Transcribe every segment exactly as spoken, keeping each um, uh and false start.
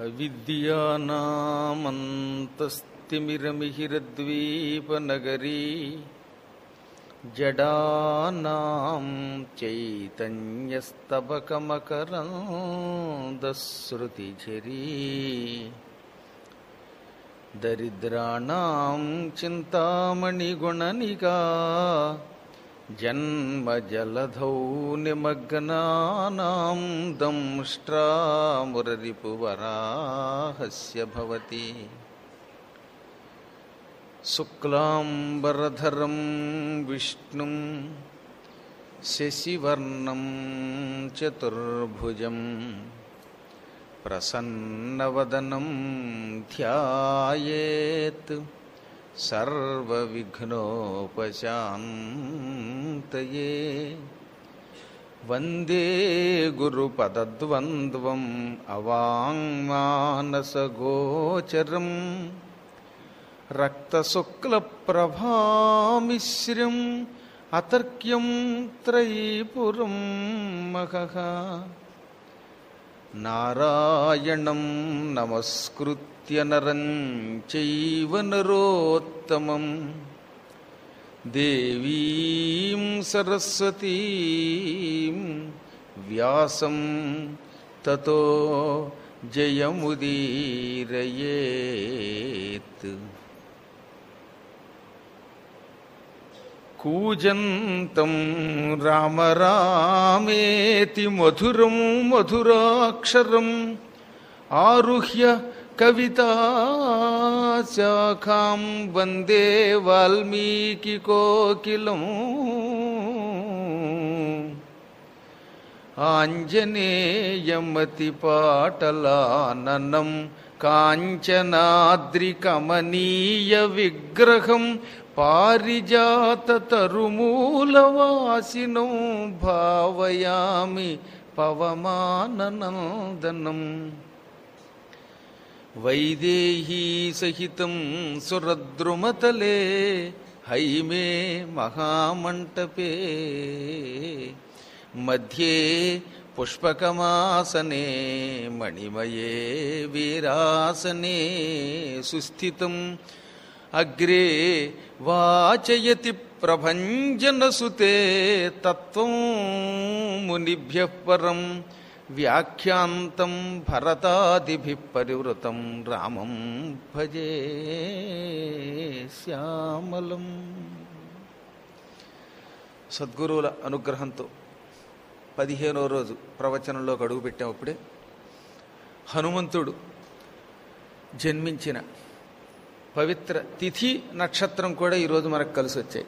అవిద్యానామంతస్తిమిరమిహిరద్వీపనగరీ జడానాం చైతన్యస్తబకమకరందశ్రుతిఝరీ దరిద్రాణాం చింతామణిగుణనికా జన్మజలధౌ నిమగ్నానాం దంష్ట్రామురరిపువరాహస్య భవతి శుక్లాంబరధరం విష్ణుం శశివర్ణం చతుర్భుజం ప్రసన్నవదనం ధ్యాయేత్ సర్వవిఘ్నోపశాంతయే. వందే గురుపదద్వంద్వం అవాంగ్మానసగోచరం రక్తశుక్లప్రభామిశ్రం అతర్క్యం త్రైపురం మహః. నారాయణం నమస్కృత్య నరం చైవ నరోత్తమం దేవీం సరస్వతీం వ్యాసం తతో జయముదీరయేత్. కూజంతం రామ రామేతి మధురం మధురాక్షరం ఆరుహ్య కవితాశాఖాం వందే వాల్మీకి కోకిలం. ఆంజనేయమతిపాటలాననం కాంచనాద్రికమనీయ విగ్రహం పారిజాతతరుమూలవాసినం భావయామి పవమాననందనం. వైదేహీ సహితం సురద్రుమతలే హైమే మహామంటపే మధ్యే పుష్పకమాసనే మణిమయే వీరాసనే సుస్థితం. అగ్రే వాచయతి ప్రభంజనసుతే తత్వం మునిభ్యః పరం వ్యాఖ్యాంతం భరతాదిభిః పరివృతం రామం భజే శ్యామలం. సద్గురువుల అనుగ్రహంతో పదిహేనో రోజు ప్రవచనంలోకి అడుగు పెట్టేటప్పుడే హనుమంతుడు జన్మించిన పవిత్ర తిథి నక్షత్రం కూడా ఈరోజు మనకు కలిసి వచ్చాయి.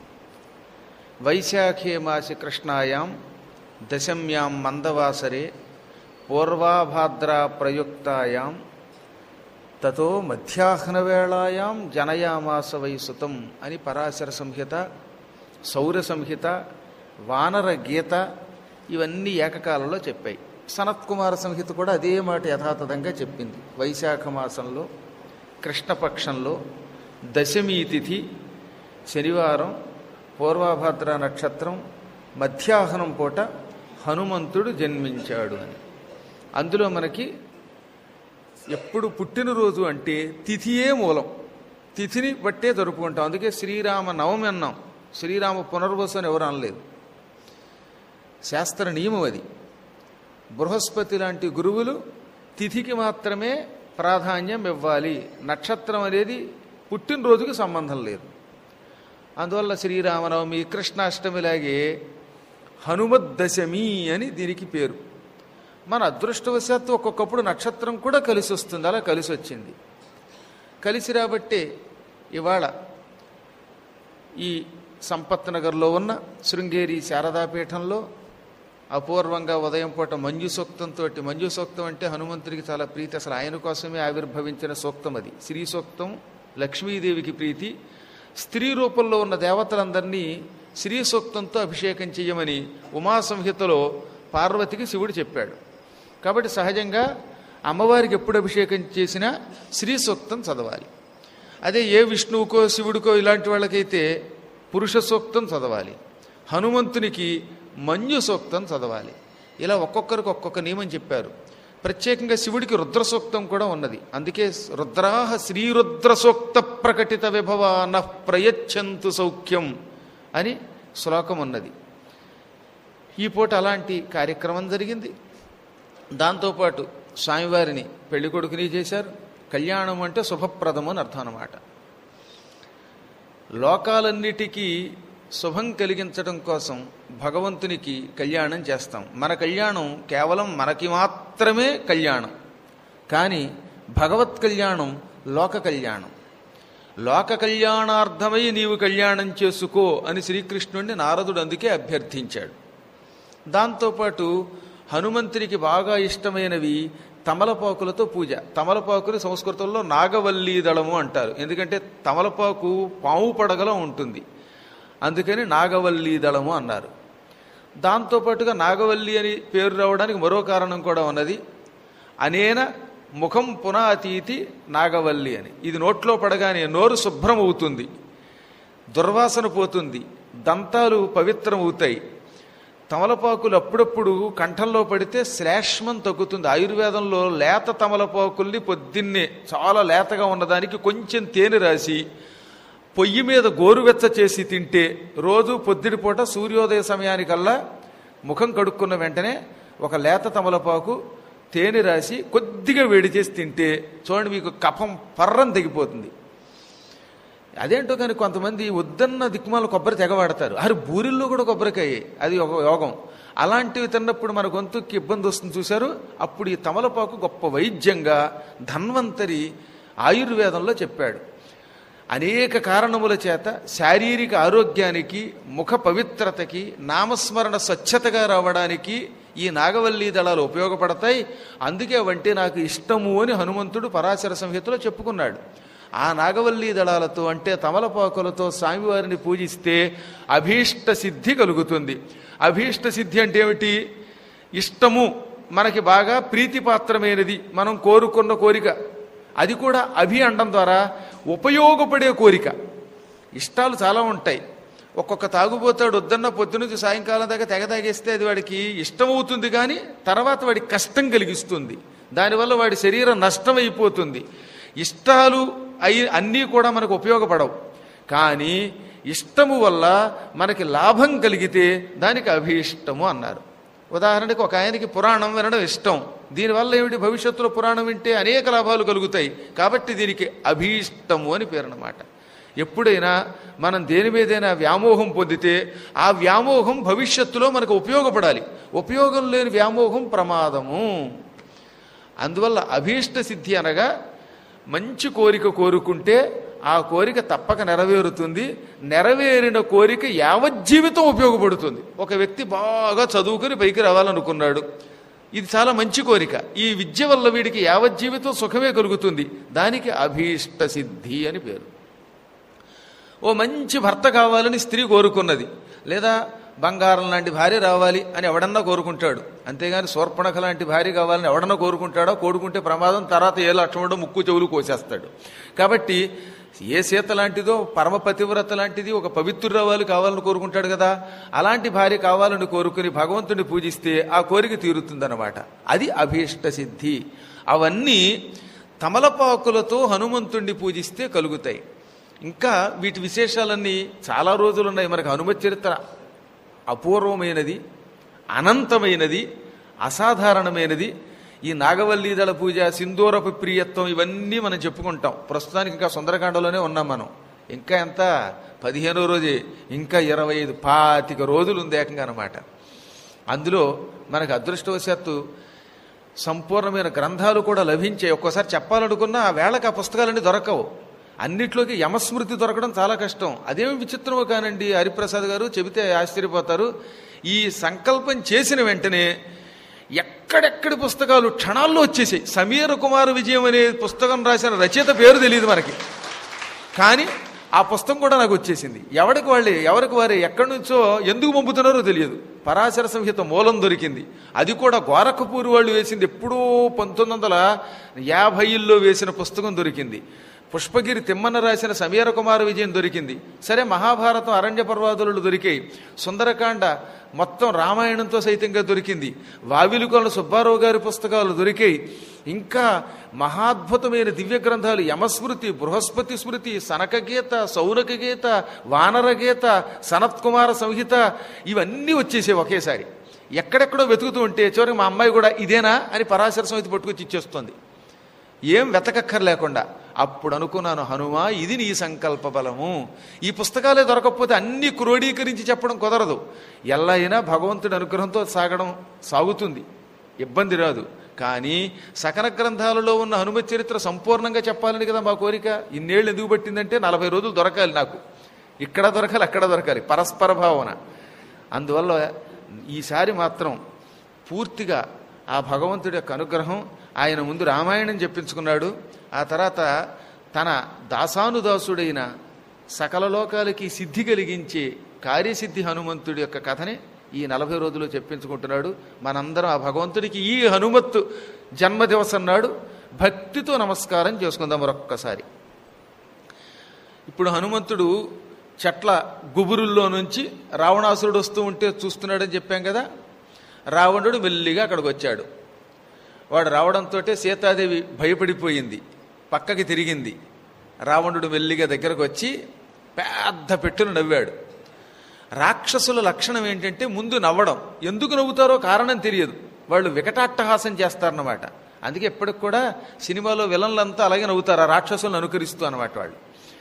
వైశాఖే మాసి కృష్ణాయాం దశమ్యాం మందవాసరే పూర్వాభాద్రా ప్రయుక్తాయాం తతో మధ్యాహ్నవేళాయాం జనయామాస వైసుతం అని పరాశర సంహిత, సౌర సంహిత, వానర గీత ఇవన్నీ ఏకకాలంలో చెప్పాయి. సనత్కుమార సంహిత కూడా అదే మాట యథాతథంగా చెప్పింది. వైశాఖ మాసంలో కృష్ణపక్షంలో దశమీ తిథి శనివారం పూర్వాభాద్ర నక్షత్రం మధ్యాహ్నం పూట హనుమంతుడు జన్మించాడు అని. అందులో మనకి ఎప్పుడు పుట్టినరోజు అంటే తిథియే మూలం, తిథిని బట్టే జరుపుకుంటాం. అందుకే శ్రీరామ నవమి అన్నాం, శ్రీరామ పునర్వసు అని ఎవరు అనలేదు. శాస్త్ర నియమం అది. బృహస్పతి లాంటి గురువులు తిథికి మాత్రమే ప్రాధాన్యం ఇవ్వాలి, నక్షత్రం అనేది పుట్టినరోజుకి సంబంధం లేదు. అందువల్ల శ్రీరామనవమి, కృష్ణాష్టమిలాగే హనుమద్దశమి అని దీనికి పేరు. మన అదృష్టవశాత్తు ఒక్కొక్కప్పుడు నక్షత్రం కూడా కలిసి వస్తుంది. అలా కలిసి వచ్చింది. కలిసి రాబట్టే ఇవాళ ఈ సంపత్ నగర్లో ఉన్న శృంగేరి శారదాపీఠంలో అపూర్వంగా ఉదయం పూట మంజు సూక్తంతో, మంజు సూక్తం అంటే హనుమంతుడికి చాలా ప్రీతి, అసలు ఆయన కోసమే ఆవిర్భవించిన సూక్తం అది. శ్రీ సూక్తం లక్ష్మీదేవికి ప్రీతి. స్త్రీ రూపంలో ఉన్న దేవతలందరినీ శ్రీ సూక్తంతో అభిషేకం చెయ్యమని ఉమా సంహితలో పార్వతికి శివుడు చెప్పాడు. కాబట్టి సహజంగా అమ్మవారికి ఎప్పుడు అభిషేకం చేసినా శ్రీ సూక్తం చదవాలి. అదే ఏ విష్ణువుకో శివుడికో ఇలాంటి వాళ్ళకైతే పురుష సూక్తం చదవాలి. హనుమంతునికి మంజు సూక్తం చదవాలి. ఇలా ఒక్కొక్కరికి ఒక్కొక్క నియమం చెప్పారు. ప్రత్యేకంగా శివుడికి రుద్రసూక్తం కూడా ఉన్నది. అందుకే రుద్రాహ శ్రీరుద్రసూక్త ప్రకటిత విభవ నః ప్రయచ్చంతు సౌఖ్యం అని శ్లోకం ఉన్నది. ఈ పూట అలాంటి కార్యక్రమం జరిగింది. దాంతోపాటు స్వామివారిని పెళ్లి కొడుకుని చేశారు. కళ్యాణం అంటే శుభప్రదం అని అర్థం అన్నమాట. లోకాలన్నిటికీ శుభం కలిగించడం కోసం భగవంతునికి కళ్యాణం చేస్తాం. మన కళ్యాణం కేవలం మనకి మాత్రమే కళ్యాణం, కానీ భగవత్ కళ్యాణం లోక కళ్యాణం. లోక కళ్యాణార్థమై నీవు కళ్యాణం చేసుకో అని శ్రీకృష్ణుడిని నారదుడు అందుకే అభ్యర్థించాడు. దాంతోపాటు హనుమంతునికి బాగా ఇష్టమైనవి తమలపాకులతో పూజ. తమలపాకుని సంస్కృతంలో నాగవల్లీ దళము అంటారు. ఎందుకంటే తమలపాకు పాము పడగలో ఉంటుంది, అందుకని నాగవల్లీ దళము అన్నారు. దాంతోపాటుగా నాగవల్లి అని పేరు రావడానికి మరో కారణం కూడా ఉన్నది. అనేన ముఖం పునాతీతి నాగవల్లి అని. ఇది నోట్లో పడగానే నోరు శుభ్రమవుతుంది, దుర్వాసన పోతుంది, దంతాలు పవిత్రమవుతాయి. తమలపాకులు అప్పుడప్పుడు కంఠంలో పడితే శ్లేష్మం తగ్గుతుంది. ఆయుర్వేదంలో లేత తమలపాకుల్ని పొద్దున్నే చాలా లేతగా ఉన్నదానికి కొంచెం తేనె రాసి పొయ్యి మీద గోరువెచ్చ చేసి తింటే రోజు పొద్దుటిపూట సూర్యోదయ సమయానికల్లా ముఖం కడుక్కున్న వెంటనే ఒక లేత తమలపాకు తేనె రాసి కొద్దిగా వేడి చేసి తింటే చూడండి మీకు కఫం పర్రం తెగిపోతుంది. అదేంటో కానీ కొంతమంది వద్దన్న దిక్కుమాల కొబ్బరి తెగవాడతారు. అరే బూరిల్లో కూడా కొబ్బరికాయ, అది ఒక యోగం. అలాంటివి తిన్నప్పుడు మన గొంతుకి ఇబ్బంది వస్తుంది చూశారు. అప్పుడు ఈ తమలపాకు గొప్ప వైద్యంగా ధన్వంతరి ఆయుర్వేదంలో చెప్పాడు. అనేక కారణముల చేత శారీరక ఆరోగ్యానికి, ముఖ పవిత్రతకి, నామస్మరణ స్వచ్ఛతగా రావడానికి ఈ నాగవల్లీ దళాలు ఉపయోగపడతాయి. అందుకే వంటి నాకు ఇష్టము అని హనుమంతుడు పరాశర సంహితలో చెప్పుకున్నాడు. ఆ నాగవల్లీ దళాలతో అంటే తమలపాకులతో స్వామివారిని పూజిస్తే అభీష్ట సిద్ధి కలుగుతుంది. అభీష్ట సిద్ధి అంటే ఏమిటి? ఇష్టము, మనకి బాగా ప్రీతిపాత్రమైనది, మనం కోరుకున్న కోరిక, అది కూడా అభి అండం ద్వారా ఉపయోగపడే కోరిక. ఇష్టాలు చాలా ఉంటాయి. ఒక్కొక్క తాగుబోతాడు వద్దన్న పొద్దునుంచి సాయంకాలం దాకా తెగ తాగేస్తే అది వాడికి ఇష్టమవుతుంది, కానీ తర్వాత వాడికి కష్టం కలిగిస్తుంది. దానివల్ల వాడి శరీరం నష్టమైపోతుంది. ఇష్టాలు అయి అన్నీ కూడా మనకు ఉపయోగపడవు, కానీ ఇష్టము వల్ల మనకి లాభం కలిగితే దానికి అభీష్టము అన్నారు. ఉదాహరణకు ఒక ఆయనకి పురాణం వినడం ఇష్టం. దీనివల్ల ఏమిటి? భవిష్యత్తులో పురాణం వింటే అనేక లాభాలు కలుగుతాయి, కాబట్టి దీనికి అభీష్టము అని పేరు అన్నమాట. ఎప్పుడైనా మనం దేని మీదైనా వ్యామోహం పొందితే ఆ వ్యామోహం భవిష్యత్తులో మనకు ఉపయోగపడాలి. ఉపయోగం లేని వ్యామోహం ప్రమాదము. అందువల్ల అభీష్ట సిద్ధి అనగా మంచి కోరిక కోరుకుంటే ఆ కోరిక తప్పక నెరవేరుతుంది. నెరవేరిన కోరిక యావజ్జీవితం ఉపయోగపడుతుంది. ఒక వ్యక్తి బాగా చదువుకుని పైకి రావాలనుకున్నాడు, ఇది చాలా మంచి కోరిక, ఈ విద్య వల్ల వీడికి యావజ్జీవితం సుఖమే కలుగుతుంది, దానికి అభీష్ట సిద్ధి అని పేరు. ఓ మంచి భర్త కావాలని స్త్రీ కోరుకున్నది, లేదా బంగారం లాంటి భార్య రావాలి అని ఎవడన్నా కోరుకుంటాడు. అంతేగాని శూర్పణఖ లాంటి భార్య కావాలని ఎవడన్నా కోరుకుంటాడో? కోరుకుంటే ప్రమాదం, తర్వాత ఏ లక్ష్మణుడో ముక్కు చెవులు కోసేస్తాడు. కాబట్టి ఏ సీత లాంటిదో, పరమ పతివ్రత లాంటిది ఒక పవిత్రురాలు కావాలని కోరుకుంటాడు కదా. అలాంటి భార్య కావాలని కోరుకుని భగవంతుని పూజిస్తే ఆ కోరిక తీరుతుందన్నమాట. అది అభీష్ట సిద్ధి. అవన్నీ తమలపాకులతో హనుమంతుణ్ణి పూజిస్తే కలుగుతాయి. ఇంకా వీటి విశేషాలన్నీ చాలా రోజులున్నాయి. మనకు హనుమత్ చరిత్ర అపూర్వమైనది, అనంతమైనది, అసాధారణమైనది. ఈ నాగవల్లీదళ పూజ, సింధూరపు ప్రియత్వం, ఇవన్నీ మనం చెప్పుకుంటాం. ప్రస్తుతానికి ఇంకా సుందరకాండలోనే ఉన్నాం మనం. ఇంకా ఎంత? పదిహేనో రోజే. ఇంకా ఇరవై ఐదు పాతిక రోజులు ఉంది ఏకంగా అనమాట. అందులో మనకు అదృష్టవశాత్తు సంపూర్ణమైన గ్రంథాలు కూడా లభించాయి. ఒక్కోసారి చెప్పాలనుకున్నా ఆ వేళకి ఆ పుస్తకాలన్నీ దొరకవు. అన్నిట్లోకి యమస్మృతి దొరకడం చాలా కష్టం. అదేమి విచిత్రమో కానండి, హరిప్రసాద్ గారు చెబితే ఆశ్చర్యపోతారు. ఈ సంకల్పం చేసిన వెంటనే ఎక్కడెక్కడి పుస్తకాలు క్షణాల్లో వచ్చేసాయి. సమీర కుమార విజయం అనే పుస్తకం రాసిన రచయిత పేరు తెలియదు మనకి, కానీ ఆ పుస్తకం కూడా నాకు వచ్చేసింది. ఎవరికి వాళ్ళే, ఎవరికి వారే, ఎక్కడి నుంచో ఎందుకు పంపుతున్నారో తెలియదు. పరాశర సంహిత మూలం దొరికింది. అది కూడా గోరఖపూర్ వాళ్ళు వేసింది. ఎప్పుడో పంతొమ్మిది వందల యాభైల్లో వేసిన పుస్తకం దొరికింది. పుష్పగిరి తిమ్మన్న రాసిన సమీర కుమార విజయం దొరికింది. సరే, మహాభారతం అరణ్య పర్వాదులు దొరికాయి. సుందరకాండ మొత్తం రామాయణంతో సైతంగా దొరికింది. వావిలుకొండ సుబ్బారావు గారి పుస్తకాలు దొరికాయి. ఇంకా మహాద్భుతమైన దివ్య గ్రంథాలు యమస్మృతి, బృహస్పతి స్మృతి, సనకగీత, సౌనకగీత, వానరగీత, సనత్కుమార సంహిత ఇవన్నీ వచ్చేసాయి ఒకేసారి. ఎక్కడెక్కడో వెతుకుతూ ఉంటే చివరికి మా అమ్మాయి కూడా ఇదేనా అని పరాశర సంహిత పట్టుకొచ్చి ఇచ్చేస్తుంది, ఏం వెతకక్కర్లేకుండా. అప్పుడు అనుకున్నాను, హనుమా ఇది నీ సంకల్ప బలము. ఈ పుస్తకాలే దొరకకపోతే అన్ని క్రోడీకరించి చెప్పడం కుదరదు. ఎలా అయినా భగవంతుడి అనుగ్రహంతో సాగడం సాగుతుంది, ఇబ్బంది రాదు. కానీ సకల గ్రంథాలలో ఉన్న హనుమత్ చరిత్ర సంపూర్ణంగా చెప్పాలని కదా మా కోరిక. ఇన్నేళ్ళు ఎందుకు పట్టిందంటే నలభై రోజులు దొరకాలి నాకు. ఇక్కడ దొరకాలి, అక్కడ దొరకాలి, పరస్పర భావన. అందువల్ల ఈసారి మాత్రం పూర్తిగా ఆ భగవంతుడి యొక్క అనుగ్రహం. ఆయన ముందు రామాయణం చెప్పించుకున్నాడు. ఆ తర్వాత తన దాసానుదాసుడైన సకల లోకాలకి సిద్ధి కలిగించే కార్యసిద్ధి హనుమంతుడి యొక్క కథని ఈ నలభై రోజులు చెప్పించుకుంటున్నాడు. మనందరం ఆ భగవంతుడికి ఈ హనుమత్తు జన్మదివసం నాడు భక్తితో నమస్కారం చేసుకుందాం మరొక్కసారి. ఇప్పుడు హనుమంతుడు చెట్ల గుబురుల్లో నుంచి రావణాసురుడు వస్తూ ఉంటే చూస్తున్నాడని చెప్పాం కదా. రావణుడు మెల్లిగా అక్కడికి వచ్చాడు. వాడు రావడంతో సీతాదేవి భయపడిపోయింది, పక్కకి తిరిగింది. రావణుడు మెల్లిగా దగ్గరకు వచ్చి పెద్ద పెట్టును నవ్వాడు. రాక్షసుల లక్షణం ఏంటంటే ముందు నవ్వడం. ఎందుకు నవ్వుతారో కారణం తెలియదు, వాళ్ళు వికటాట్టహాసం చేస్తారన్నమాట. అందుకే ఎప్పటికి కూడా సినిమాలో విలన్లంతా అలాగే నవ్వుతారు, ఆ రాక్షసులను అనుకరిస్తూ అన్నమాట వాళ్ళు.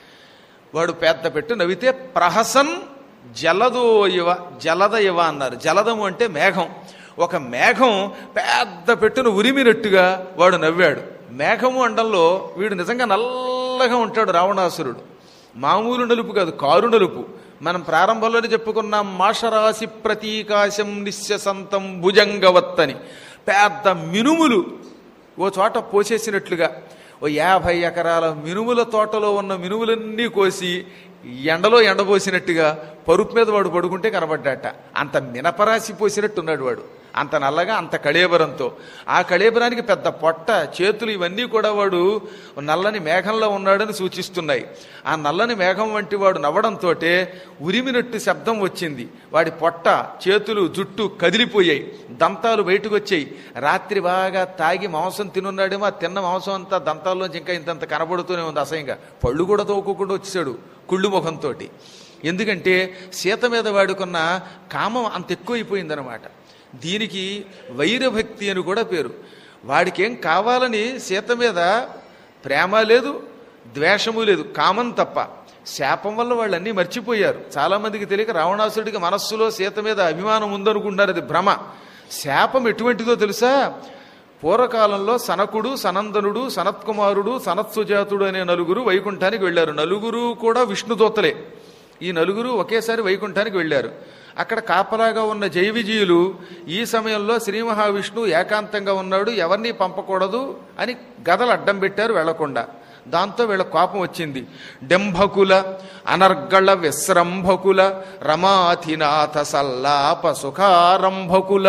వాడు పెద్ద పెట్టు నవ్వితే ప్రహసన్ జలదో ఇవ, జలద ఇవ అన్నారు. జలదము అంటే మేఘం. ఒక మేఘం పెద్ద పెట్టును ఉరిమినట్టుగా వాడు నవ్వాడు. మేఘము అండంలో వీడు నిజంగా నల్లగా ఉంటాడు రావణాసురుడు. మామూలు నలుపు కాదు, కారు నలుపు. మనం ప్రారంభంలోనే చెప్పుకున్నాం, మాషరాశి ప్రతీకాశం నిశ్శసంతం భుజంగవత్తని. పెద్ద మినుములు ఓ చోట పోసేసినట్లుగా ఓ యాభై ఎకరాల మినుముల తోటలో ఉన్న మినుములన్నీ కోసి ఎండలో ఎండపోసినట్టుగా పరుపు మీద వాడు పడుకుంటే కనబడ్డాట. అంత మినపరాశి పోసినట్టున్నాడు వాడు, అంత నల్లగా, అంత కళేబరంతో. ఆ కళేబరానికి పెద్ద పొట్ట, చేతులు ఇవన్నీ కూడా వాడు నల్లని మేఘంలో ఉన్నాడని సూచిస్తున్నాయి. ఆ నల్లని మేఘం వంటి వాడు నవ్వడంతో ఉరిమినట్టు శబ్దం వచ్చింది. వాడి పొట్ట, చేతులు, జుట్టు కదిలిపోయాయి, దంతాలు బయటకు వచ్చాయి. రాత్రి బాగా తాగి మాంసం తినున్నాడేమో, ఆ తిన్న మాంసం అంతా దంతాల్లోంచి ఇంకా ఇంతంత కనబడుతూనే ఉంది అసహ్యంగా. పళ్ళు కూడా తోకోకుండా వచ్చేసాడు కుళ్ళు ముఖంతో. ఎందుకంటే సీత మీద వాడుకున్న కామం అంత ఎక్కువైపోయిందనమాట. దీనికి వైరభక్తి అని కూడా పేరు. వాడికి ఏం కావాలని సీత మీద ప్రేమ లేదు, ద్వేషము లేదు, కామం తప్ప. శాపం వల్ల వాళ్ళు అన్నీ మర్చిపోయారు. చాలామందికి తెలియక రావణాసుడికి మనస్సులో సీత మీద అభిమానం ఉందనుకుంటున్నారు, అది భ్రమ. శాపం ఎటువంటిదో తెలుసా? పూర్వకాలంలో సనకుడు, సనందనుడు, సనత్కుమారుడు, సనత్సుజాతుడు అనే నలుగురు వైకుంఠానికి వెళ్ళారు. నలుగురు కూడా విష్ణుదూతలే. ఈ నలుగురు ఒకేసారి వైకుంఠానికి వెళ్ళారు. అక్కడ కాపలాగా ఉన్న జైవిజీయులు ఈ సమయంలో శ్రీ మహావిష్ణువు ఏకాంతంగా ఉన్నాడు, ఎవరిని పంపకూడదు అని గదలు అడ్డం పెట్టారు వెళ్లకుండా. దాంతో వీళ్ళ కోపం వచ్చింది. డెంభకుల అనర్గళ విశ్రంభకుల రమాధినాథ సల్లాప సుఖారంభకుల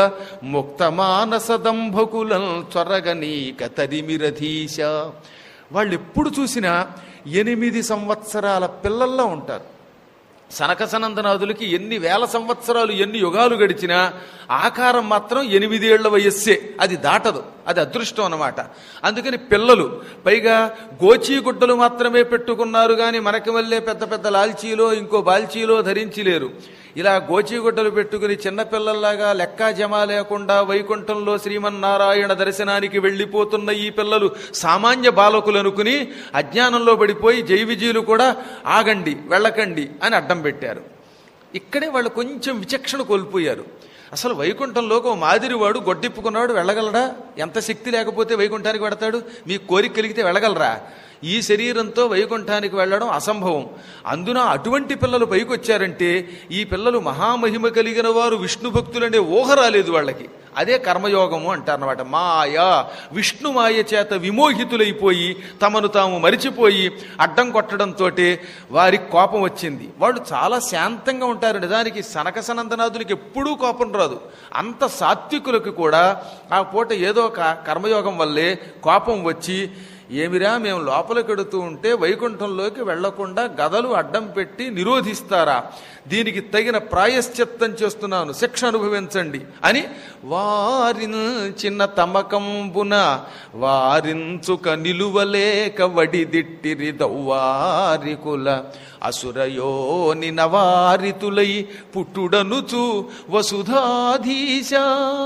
ముక్తమానసదంభకులం త్వరగనీక తరిమిరధీశ. వాళ్ళు ఎప్పుడు చూసినా ఎనిమిది సంవత్సరాల పిల్లల్లో ఉంటారు. సనక సనందనాథులకి ఎన్ని వేల సంవత్సరాలు, ఎన్ని యుగాలు గడిచినా ఆకారం మాత్రం ఎనిమిదేళ్ల వయస్సే, అది దాటదు. అది అదృష్టం అన్నమాట. అందుకని పిల్లలు పైగా గోచీగుడ్డలు మాత్రమే పెట్టుకున్నారు, కానీ మనకి వల్లే పెద్ద పెద్ద లాల్చీలో ఇంకో బాల్చీలో ధరించలేరు. ఇలా గోచీగుడ్డలు పెట్టుకుని చిన్నపిల్లల్లాగా లెక్కా జమా లేకుండా వైకుంఠంలో శ్రీమన్నారాయణ దర్శనానికి వెళ్ళిపోతున్న ఈ పిల్లలు సామాన్య బాలకులు అనుకుని అజ్ఞానంలో పడిపోయి జైవిజీయులు కూడా ఆగండి, వెళ్ళకండి అని అడ్డం పెట్టారు. ఇక్కడే వాళ్ళు కొంచెం విచక్షణ కోల్పోయారు. అసలు వైకుంఠంలోకి ఓ మాదిరివాడు గొడ్డిప్పుకున్నాడు, వెళ్ళగలడా? ఎంత శక్తి లేకపోతే వైకుంఠానికి వెడతాడు? మీ కోరిక కలిగితే వెళ్ళగలరా? ఈ శరీరంతో వైకుంఠానికి వెళ్ళడం అసంభవం. అందున అటువంటి పిల్లలు పైకి వచ్చారంటే ఈ పిల్లలు మహామహిమ కలిగిన వారు, విష్ణు భక్తులనే ఊహ రాలేదు వాళ్ళకి. అదే కర్మయోగము అంటారన్నమాట. మాయా, విష్ణు మాయ చేత విమోహితులైపోయి తమను తాము మరిచిపోయి అడ్డం కొట్టడంతో వారికి కోపం వచ్చింది. వాళ్ళు చాలా శాంతంగా ఉంటారు. నిజానికి సనక సనందనాథులకి ఎప్పుడూ కోపం రాదు. అంత సాత్వికులకు కూడా ఆ పూట ఏదో కర్మయోగం వల్లే కోపం వచ్చి ఏమిరా మేము లోపలికెడుతూ ఉంటే వైకుంఠంలోకి వెళ్లకుండా గదలు అడ్డం పెట్టి నిరోధిస్తారా? దీనికి తగిన ప్రాయశ్చిత్తం చేస్తున్నాను, శిక్ష అనుభవించండి అని వారిన తమకంబున వారించుక నిలువలేక వడిదిట్టిరి దౌవారికుల అసురయోని నవారితులై పుట్టుడనుచు వసుధాధీశ.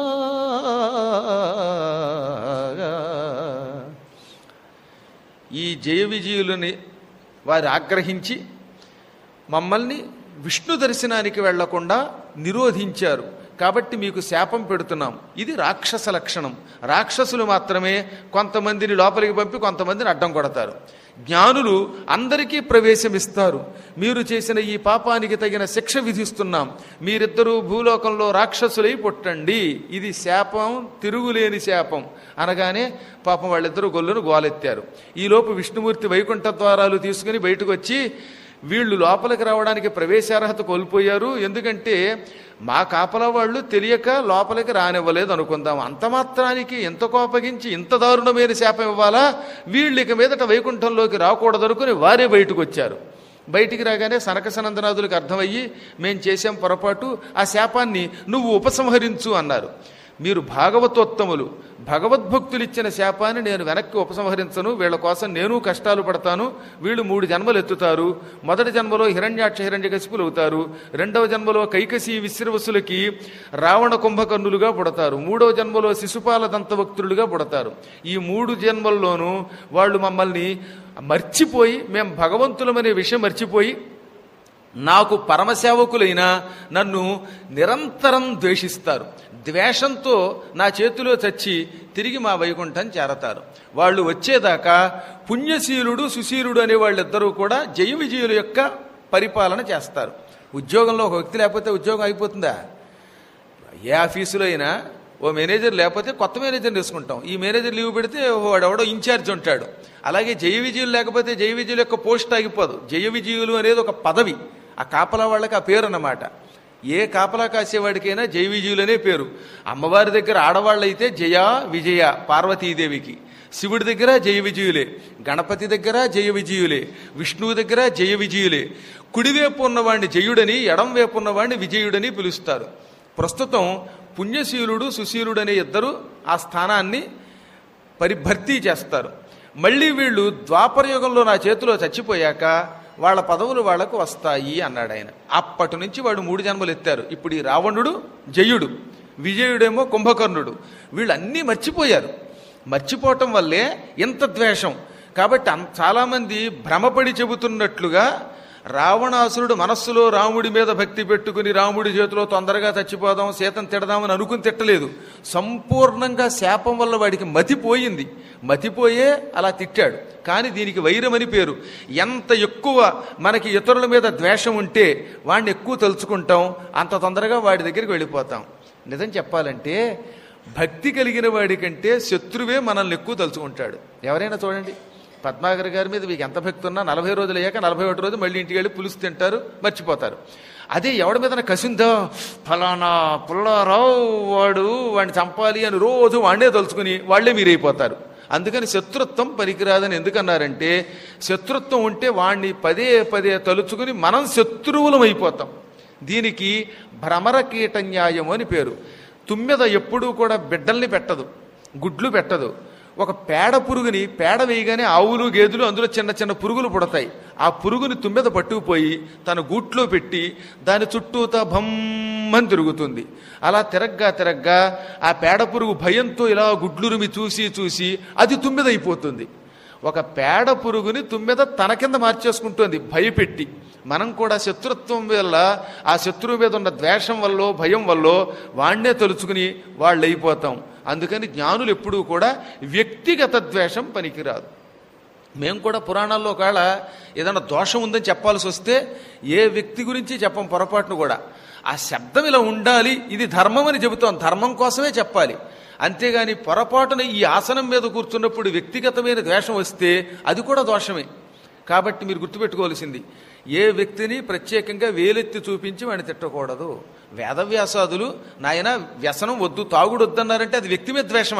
ఈ జయ విజయులని వారు ఆగ్రహించి మమ్మల్ని విష్ణు దర్శనానికి వెళ్లకుండా నిరోధించారు. కాబట్టి మీకు శాపం పెడుతున్నాం. ఇది రాక్షస లక్షణం. రాక్షసులు మాత్రమే కొంతమందిని లోపలికి పంపి కొంతమందిని అడ్డం కొడతారు. జ్ఞానులు అందరికీ ప్రవేశమిస్తారు. మీరు చేసిన ఈ పాపానికి తగిన శిక్ష విధిస్తున్నాం. మీరిద్దరూ భూలోకంలో రాక్షసులై పుట్టండి. ఇది శాపం, తిరుగులేని శాపం అనగానే పాపం వాళ్ళిద్దరూ గొల్లును గోలెత్తారు. ఈలోపు విష్ణుమూర్తి వైకుంఠ ద్వారాలు తీసుకుని బయటకు వచ్చి వీళ్ళు లోపలికి రావడానికి ప్రవేశార్హత కోల్పోయారు. ఎందుకంటే మా కాపలా వాళ్ళు తెలియక లోపలికి రానివ్వలేదు అనుకుందాం. అంత మాత్రానికి ఎంత కోపగించి ఇంత దారుణమైన శాపం ఇవ్వాలా? వీళ్ళు ఇక మీదట వైకుంఠంలోకి రాకూడదనుకుని వారే బయటకు వచ్చారు. బయటికి రాగానే సనకసనందనాదులకు అర్థమయ్యి మేం చేశాం పొరపాటు, ఆ శాపాన్ని నువ్వు ఉపసంహరించు అన్నారు. మీరు భాగవతోత్తములు, భగవద్భక్తులు ఇచ్చిన శాపాన్ని నేను వెనక్కి ఉపసంహరించను. వీళ్ళ కోసం నేను కష్టాలు పడతాను. వీళ్ళు మూడు జన్మలు ఎత్తుతారు. మొదటి జన్మలో హిరణ్యాక్ష హిరణ్యకశిపులు అవుతారు. రెండవ జన్మలో కైకసి విశ్రవసులకి రావణ కుంభకర్ణులుగా పుడతారు. మూడవ జన్మలో శిశుపాల దంతభక్తులుగా పుడతారు. ఈ మూడు జన్మల్లోనూ వాళ్ళు మమ్మల్ని మర్చిపోయి, మేము భగవంతులమనే విషయం మర్చిపోయి నాకు పరమసేవకులైన నన్ను నిరంతరం ద్వేషిస్తారు. ద్వేషంతో నా చేతిలో చచ్చి తిరిగి మా వైకుంఠం చేరతారు. వాళ్ళు వచ్చేదాకా పుణ్యశీలుడు సుశీలుడు అనే వాళ్ళిద్దరూ కూడా జయ విజయుల యొక్క పరిపాలన చేస్తారు. ఉద్యోగంలో ఒక వ్యక్తి లేకపోతే ఉద్యోగం అయిపోతుందా? ఏ ఆఫీసులో అయినా ఓ మేనేజర్ లేకపోతే కొత్త మేనేజర్ని తీసుకుంటాం. ఈ మేనేజర్ లీవ్ పెడితే వాడెవడో ఇన్ఛార్జ్ ఉంటాడు. అలాగే జయ విజయులు లేకపోతే జయ విజయుల యొక్క పోస్ట్ ఆగిపోదు. జయ విజయులు అనేది ఒక పదవి, ఆ కాపలా వాళ్ళకి ఆ పేరు అన్నమాట. ఏ కాపలా కాసేవాడికైనా జయ విజయులనే పేరు. అమ్మవారి దగ్గర ఆడవాళ్ళైతే జయ విజయ పార్వతీదేవికి, శివుడి దగ్గర జయ విజయులే, గణపతి దగ్గర జయ విజయులే, విష్ణువు దగ్గర జయ విజయులే. కుడివైపు ఉన్నవాడిని జయుడని, ఎడం వైపు ఉన్నవాడిని విజయుడని పిలుస్తారు. ప్రస్తుతం పుణ్యశీలుడు సుశీలుడు అనే ఇద్దరు ఆ స్థానాన్ని పరిభర్తీ చేస్తారు. మళ్ళీ వీళ్ళు ద్వాపరయుగంలో నా చేతిలో చచ్చిపోయాక వాళ్ళ పదవులు వాళ్లకు వస్తాయి అన్నాడు ఆయన. అప్పటి నుంచి వాడు మూడు జన్మలు ఎత్తారు. ఇప్పుడు ఈ రావణుడు జయుడు, విజయుడేమో కుంభకర్ణుడు. వీళ్ళన్నీ మర్చిపోయారు. మర్చిపోవటం వల్లే ఇంత ద్వేషం. కాబట్టి చాలామంది భ్రమపడి చెబుతున్నట్లుగా రావణాసురుడు మనస్సులో రాముడి మీద భక్తి పెట్టుకుని రాముడి చేతిలో తొందరగా చచ్చిపోదాం, సీతను తిడదామని అనుకుని తిట్టలేదు. సంపూర్ణంగా శాపం వల్ల వాడికి మతిపోయింది. మతిపోయే అలా తిట్టాడు. కానీ దీనికి వైరమని పేరు. ఎంత ఎక్కువ మనకి ఇతరుల మీద ద్వేషం ఉంటే వాడిని ఎక్కువ తలుచుకుంటాం, అంత తొందరగా వాడి దగ్గరికి వెళ్ళిపోతాం. నిజం చెప్పాలంటే భక్తి కలిగిన వాడికంటే శత్రువే మనల్ని ఎక్కువ తలుచుకుంటాడు. ఎవరైనా చూడండి, పద్మాకర్ గారి మీద మీకు ఎంత భక్తి ఉన్నా నలభై రోజులు అయ్యాక నలభై ఒకటి రోజు మళ్ళీ ఇంటికి వెళ్ళి పులుసు తింటారు, మర్చిపోతారు. అదే ఎవడి మీద కసిందో ఫలానా పుల్లారావు వాడు వాడిని చంపాలి అని రోజు వాడినే తలుచుకుని వాళ్లే మీరైపోతారు. అందుకని శత్రుత్వం పనికిరాదని ఎందుకన్నారంటే, శత్రుత్వం ఉంటే వాణ్ణి పదే పదే తలుచుకుని మనం శత్రువులం అయిపోతాం. దీనికి భ్రమర కీట న్యాయం అని పేరు. తుమ్మెద ఎప్పుడూ కూడా బిడ్డల్ని పెట్టదు, గుడ్లు పెట్టదు. ఒక పేడ పురుగుని పేడ వేయగానే ఆవులు గేదెలు అందులో చిన్న చిన్న పురుగులు పుడతాయి. ఆ పురుగుని తుమ్మెద పట్టుకుపోయి తన గూట్లో పెట్టి దాని చుట్టూతా భమ్మని తిరుగుతుంది. అలా తిరగ్గా తిరగ్గా ఆ పేడ పురుగు భయంతో ఇలా గుడ్లురిమి చూసి చూసి అది తుమ్మెద అయిపోతుంది. ఒక పేడ పురుగుని తుమ్మెద తన కింద మార్చేసుకుంటుంది భయపెట్టి. మనం కూడా శత్రుత్వం వల్ల, ఆ శత్రువు మీద ఉన్న ద్వేషం వల్ల భయం వల్ల వాణ్ణే తలుచుకుని వాళ్ళు అయిపోతాం. అందుకని జ్ఞానులు ఎప్పుడూ కూడా వ్యక్తిగత ద్వేషం పనికిరాదు. మేము కూడా పురాణాల్లో ఒకవేళ ఏదైనా దోషం ఉందని చెప్పాల్సి వస్తే ఏ వ్యక్తి గురించి చెప్పం పొరపాటును కూడా. ఆ శబ్దం ఇలా ఉండాలి, ఇది ధర్మం అని చెబుతాం, ధర్మం కోసమే చెప్పాలి. అంతేగాని పొరపాటున ఈ ఆసనం మీద కూర్చున్నప్పుడు వ్యక్తిగతమైన ద్వేషం వస్తే అది కూడా దోషమే. కాబట్టి మీరు గుర్తుపెట్టుకోవాల్సింది, ఏ వ్యక్తిని ప్రత్యేకంగా వేలెత్తి చూపించి వాడిని తిట్టకూడదు. వేదవ్యాసాదులు నాయన వ్యసనం వద్దు, తాగుడు వద్దన్నారంటే అది వ్యక్తి మీద ద్వేషమా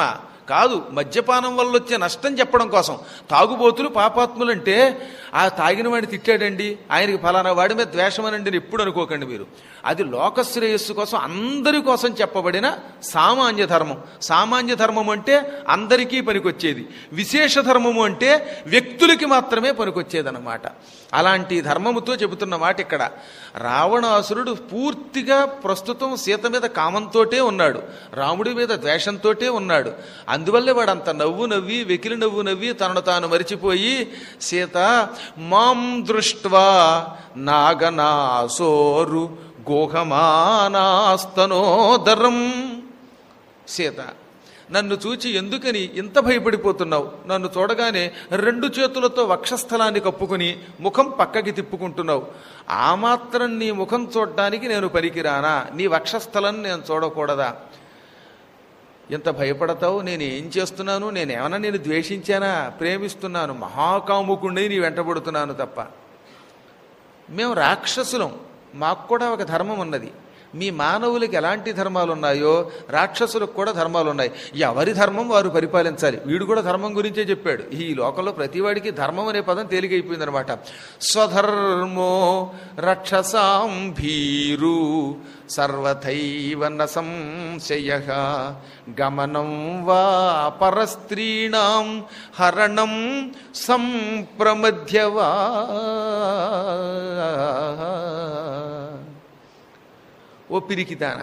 కాదు, మద్యపానం వల్ల వచ్చే నష్టం చెప్పడం కోసం. తాగుబోతులు పాపాత్ములంటే ఆ తాగిన వాడిని తిట్టాడండి, ఆయనకి ఫలానా వాడి మీద ద్వేషమనండి అని ఎప్పుడు అనుకోకండి మీరు. అది లోకశ్రేయస్సు కోసం, అందరి కోసం చెప్పబడిన సామాన్య ధర్మం. సామాన్య ధర్మం అంటే అందరికీ పనికొచ్చేది, విశేష ధర్మము అంటే వ్యక్తులకి మాత్రమే పనికొచ్చేదన్నమాట. అలాంటి ధర్మముతో చెబుతున్న మాట ఇక్కడ. రావణాసురుడు పూర్తిగా ప్రస్తుతం సీత మీద కామంతోటే ఉన్నాడు, రాముడి మీద ద్వేషంతోటే ఉన్నాడు. అందువల్లే వాడు అంత నవ్వు నవ్వి వెకిలి నవ్వు నవ్వి తనను తాను మరిచిపోయి, సీత మాం దృష్ట్వా నాగనాసోరు గోహమానాస్తనోదరం, సీత నన్ను చూచి ఎందుకని ఇంత భయపడిపోతున్నావు? నన్ను చూడగానే రెండు చేతులతో వక్షస్థలాన్ని కప్పుకుని ముఖం పక్కకి తిప్పుకుంటున్నావు. ఆ మాత్రం నీ ముఖం చూడడానికి నేను పనికిరానా? నీ వక్షస్థలాన్ని నేను చూడకూడదా? ఎంత భయపడతావు? నేను ఏం చేస్తున్నాను? నేనేమన్నా నేను ద్వేషించానా? ప్రేమిస్తున్నాను, మహాకాముకుండి నీ వెంటబడుతున్నాను తప్ప. మేము రాక్షసులం, మాకు కూడా ఒక ధర్మం ఉన్నది. మీ మానవులకి ఎలాంటి ధర్మాలు ఉన్నాయో రాక్షసులకు కూడా ధర్మాలు ఉన్నాయి. ఎవరి ధర్మం వారు పరిపాలించాలి. వీడు కూడా ధర్మం గురించే చెప్పాడు. ఈ లోకంలో ప్రతివాడికి ధర్మం అనే పదం తేలికైపోయిందనమాట. స్వధర్మో రక్షసాం భీరు సర్వథైవ న సంశయః గమనం వా పరస్త్రీణాం హరణం సంప్రమధ్యవా. ఓ పిరికిదానా,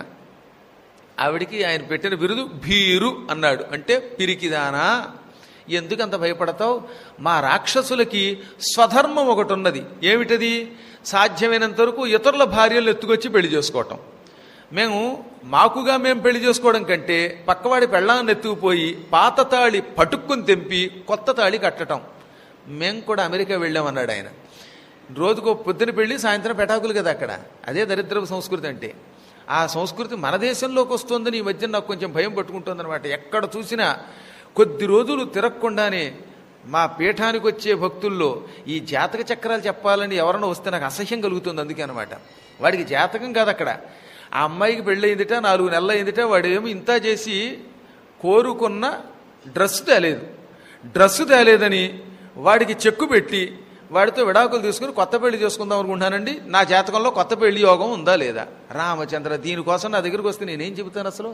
ఆవిడికి ఆయన పెట్టిన బిరుదు భీరు అన్నాడు. అంటే పిరికిదానా, ఎందుకంత భయపడతావు? మా రాక్షసులకి స్వధర్మం ఒకటి ఉన్నది. ఏమిటది? సాధ్యమైనంత వరకు ఇతరుల భార్యలు ఎత్తుకొచ్చి పెళ్లి చేసుకోవటం. మేము మాకుగా మేము పెళ్లి చేసుకోవడం కంటే పక్కవాడి పెళ్ళాన్ని ఎత్తుకుపోయి పాత తాళి పటుక్కుని తెంపి కొత్త తాళి కట్టడం. మేము కూడా అమెరికా వెళ్ళామన్నాడు ఆయన. రోజుకో పొద్దున పెళ్ళి, సాయంత్రం పెటాకులు కదా అక్కడ. అదే దరిద్రపు సంస్కృతి అంటే. ఆ సంస్కృతి మన దేశంలోకి వస్తుందని ఈ మధ్య నాకు కొంచెం భయం పట్టుకుంటుందన్నమాట. ఎక్కడ చూసినా కొద్ది రోజులు తిరగకుండానే మా పీఠానికి వచ్చే భక్తుల్లో ఈ జాతక చక్రాలు చెప్పాలని ఎవరన్నా వస్తే నాకు అసహ్యం కలుగుతుంది. అందుకే అనమాట. వాడికి జాతకం కాదు అక్కడ. ఆ అమ్మాయికి పెళ్ళయిందిట, నాలుగు నెలలు అయిందిట, వాడు ఏమో ఇంత చేసి కోరుకున్న డ్రెస్ తేలేదు. డ్రెస్సు తేలేదని వాడికి చెక్కు పెట్టి వాడితో విడాకులు తీసుకుని కొత్త పెళ్లి చేసుకుందాం అనుకుంటానండి. నా జాతకంలో కొత్త పెళ్లి యోగం ఉందా లేదా? రామచంద్ర, దీనికోసం నా దగ్గరికి వస్తే నేనేం చెబుతాను అసలు?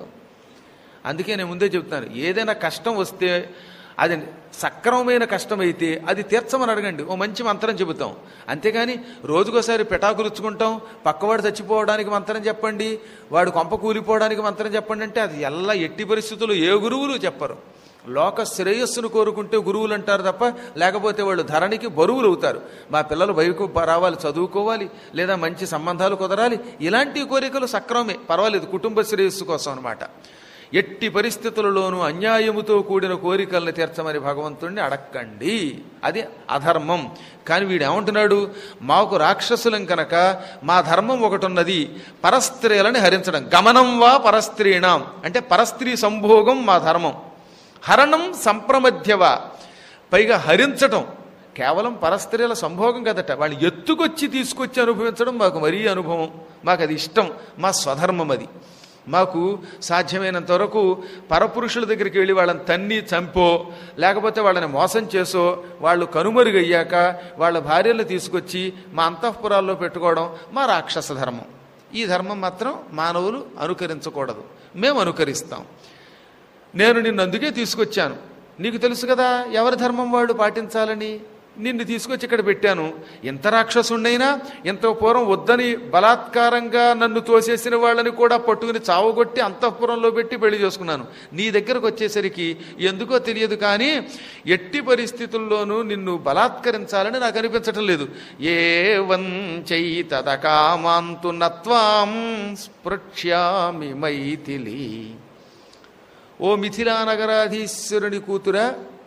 అందుకే నేను ముందే చెబుతాను, ఏదైనా కష్టం వస్తే అది సక్రమమైన కష్టమైతే అది తీర్చమని అడగండి, ఓ మంచి మంత్రం చెబుతాం. అంతేగాని రోజుకోసారి పెటాకులుచ్చుకుంటాం, పక్కవాడు చచ్చిపోవడానికి మంత్రం చెప్పండి, వాడు కొంప కూలిపోవడానికి మంత్రం చెప్పండి అంటే అది ఎలా ఎట్టి పరిస్థితుల్లో ఏ గురువులు చెప్పరు. లోక శ్రేయస్సును కోరుకుంటే గురువులు అంటారు తప్ప, లేకపోతే వాళ్ళు ధరణికి బరువులు అవుతారు. మా పిల్లలు బయటకు రావాలి, చదువుకోవాలి, లేదా మంచి సంబంధాలు కుదరాలి, ఇలాంటి కోరికలు సక్రమే, పర్వాలేదు, కుటుంబ శ్రేయస్సు కోసం అనమాట. ఎట్టి పరిస్థితులలోనూ అన్యాయముతో కూడిన కోరికలను తీర్చమని భగవంతుణ్ణి అడక్కండి, అది అధర్మం. కానీ వీడు ఏమంటున్నాడు? మాకు రాక్షసులం కనుక మా ధర్మం ఒకటి ఉన్నది, పరస్త్రీలని హరించడం. గమనం వా పరస్త్రీణాం అంటే పరస్త్రీ సంభోగం మా ధర్మం. హరణం సంప్రమధ్యవా, పైగా హరించటం కేవలం పరస్త్రీల సంభోగం కదట, వాళ్ళు ఎత్తుకొచ్చి తీసుకొచ్చి అనుభవించడం మాకు మరీ అనుభవం, మాకు అది ఇష్టం, మా స్వధర్మం అది. మాకు సాధ్యమైనంత వరకు పరపురుషుల దగ్గరికి వెళ్ళి వాళ్ళని తన్ని చంపో, లేకపోతే వాళ్ళని మోసం చేసో, వాళ్ళు కనుమరుగయ్యాక వాళ్ళ భార్యలను తీసుకొచ్చి మా అంతఃపురాల్లో పెట్టుకోవడం మా రాక్షస ధర్మం. ఈ ధర్మం మాత్రం మానవులు అనుకరించకూడదు, మేము అనుకరిస్తాం. నేను నిన్ను అందుకే తీసుకొచ్చాను, నీకు తెలుసు కదా ఎవరి ధర్మం వాడు పాటించాలని. నిన్ను తీసుకొచ్చి ఇక్కడ పెట్టాను. ఎంత రాక్షసుండైనా, ఎంతో పూర్వం వద్దని బలాత్కారంగా నన్ను తోసేసిన వాళ్ళని కూడా పట్టుకుని చావగొట్టి అంతఃపురంలో పెట్టి పెళ్లి చేసుకున్నాను. నీ దగ్గరకు వచ్చేసరికి ఎందుకో తెలియదు కానీ ఎట్టి పరిస్థితుల్లోనూ నిన్ను బలాత్కరించాలని నాకు అనిపించటం లేదు. ఏవం చైతదకామాంతు నత్వాం స్పృక్ష్యామి మైథిలి. ఓ మిథిలా నగరాధీశ్వరుని కూతురా,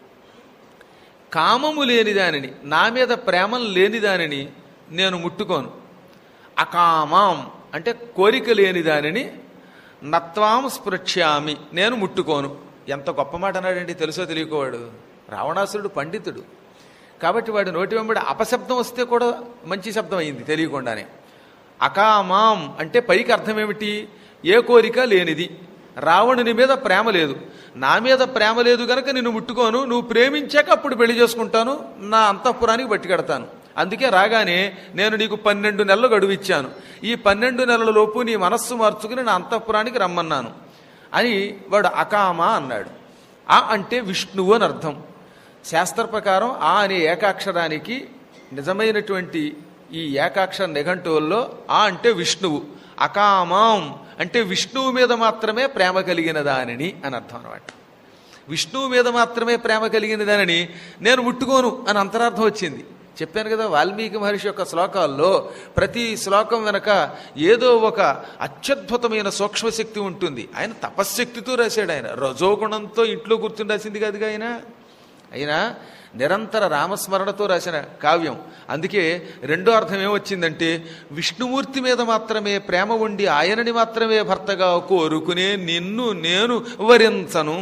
కామము లేని దానిని, నా మీద ప్రేమం లేని దానిని నేను ముట్టుకోను. అకామాం అంటే కోరిక లేని దానిని, నత్వాం స్పృక్ష్యామి నేను ముట్టుకోను. ఎంత గొప్ప మాట అన్నాడండి, తెలుసో తెలియకోవాడు. రావణాసురుడు పండితుడు కాబట్టి వాడి నోటి వెంబడి అపశబ్దం వస్తే కూడా మంచి శబ్దం అయింది తెలియకుండానే. అకామాం అంటే పైకి అర్థం ఏమిటి? ఏ కోరిక లేనిది. రావణుని మీద ప్రేమ లేదు, నా మీద ప్రేమ లేదు గనక నిన్ను ముట్టుకోను, నువ్వు ప్రేమించాక అప్పుడు పెళ్లి చేసుకుంటాను, నా అంతఃపురానికి పట్టుకెడతాను. అందుకే రాగానే నేను నీకు పన్నెండు నెలలు గడువు ఇచ్చాను, ఈ పన్నెండు నెలల లోపు నీ మనస్సు మార్చుకుని నా అంతఃపురానికి రమ్మన్నాను అని వాడు అకామ అన్నాడు. ఆ అంటే విష్ణువు అని అర్థం. శాస్త్ర ప్రకారం ఆ అనే ఏకాక్షరానికి నిజమైనటువంటి ఈ ఏకాక్షర నిఘంటువుల్లో ఆ అంటే విష్ణువు, అకామం అంటే విష్ణువు మీద మాత్రమే ప్రేమ కలిగిన దానిని అని అర్థం అనమాట. విష్ణువు మీద మాత్రమే ప్రేమ కలిగిన దానిని నేను ముట్టుకోను అని అంతరార్థం వచ్చింది. చెప్పాను కదా, వాల్మీకి మహర్షి యొక్క శ్లోకాల్లో ప్రతి శ్లోకం వెనక ఏదో ఒక అత్యద్భుతమైన సూక్ష్మశక్తి ఉంటుంది. ఆయన తపశ్శక్తితో రాశాడు. ఆయన రజోగుణంతో ఇంట్లో కూర్చుని రాసింది కాదుగా ఆయన అయినా నిరంతర రామస్మరణతో రాసిన కావ్యం. అందుకే రెండో అర్థం ఏమొచ్చిందంటే విష్ణుమూర్తి మీద మాత్రమే ప్రేమ ఉండి ఆయనని మాత్రమే భర్తగా కోరుకునే నిన్ను నేను వరించను.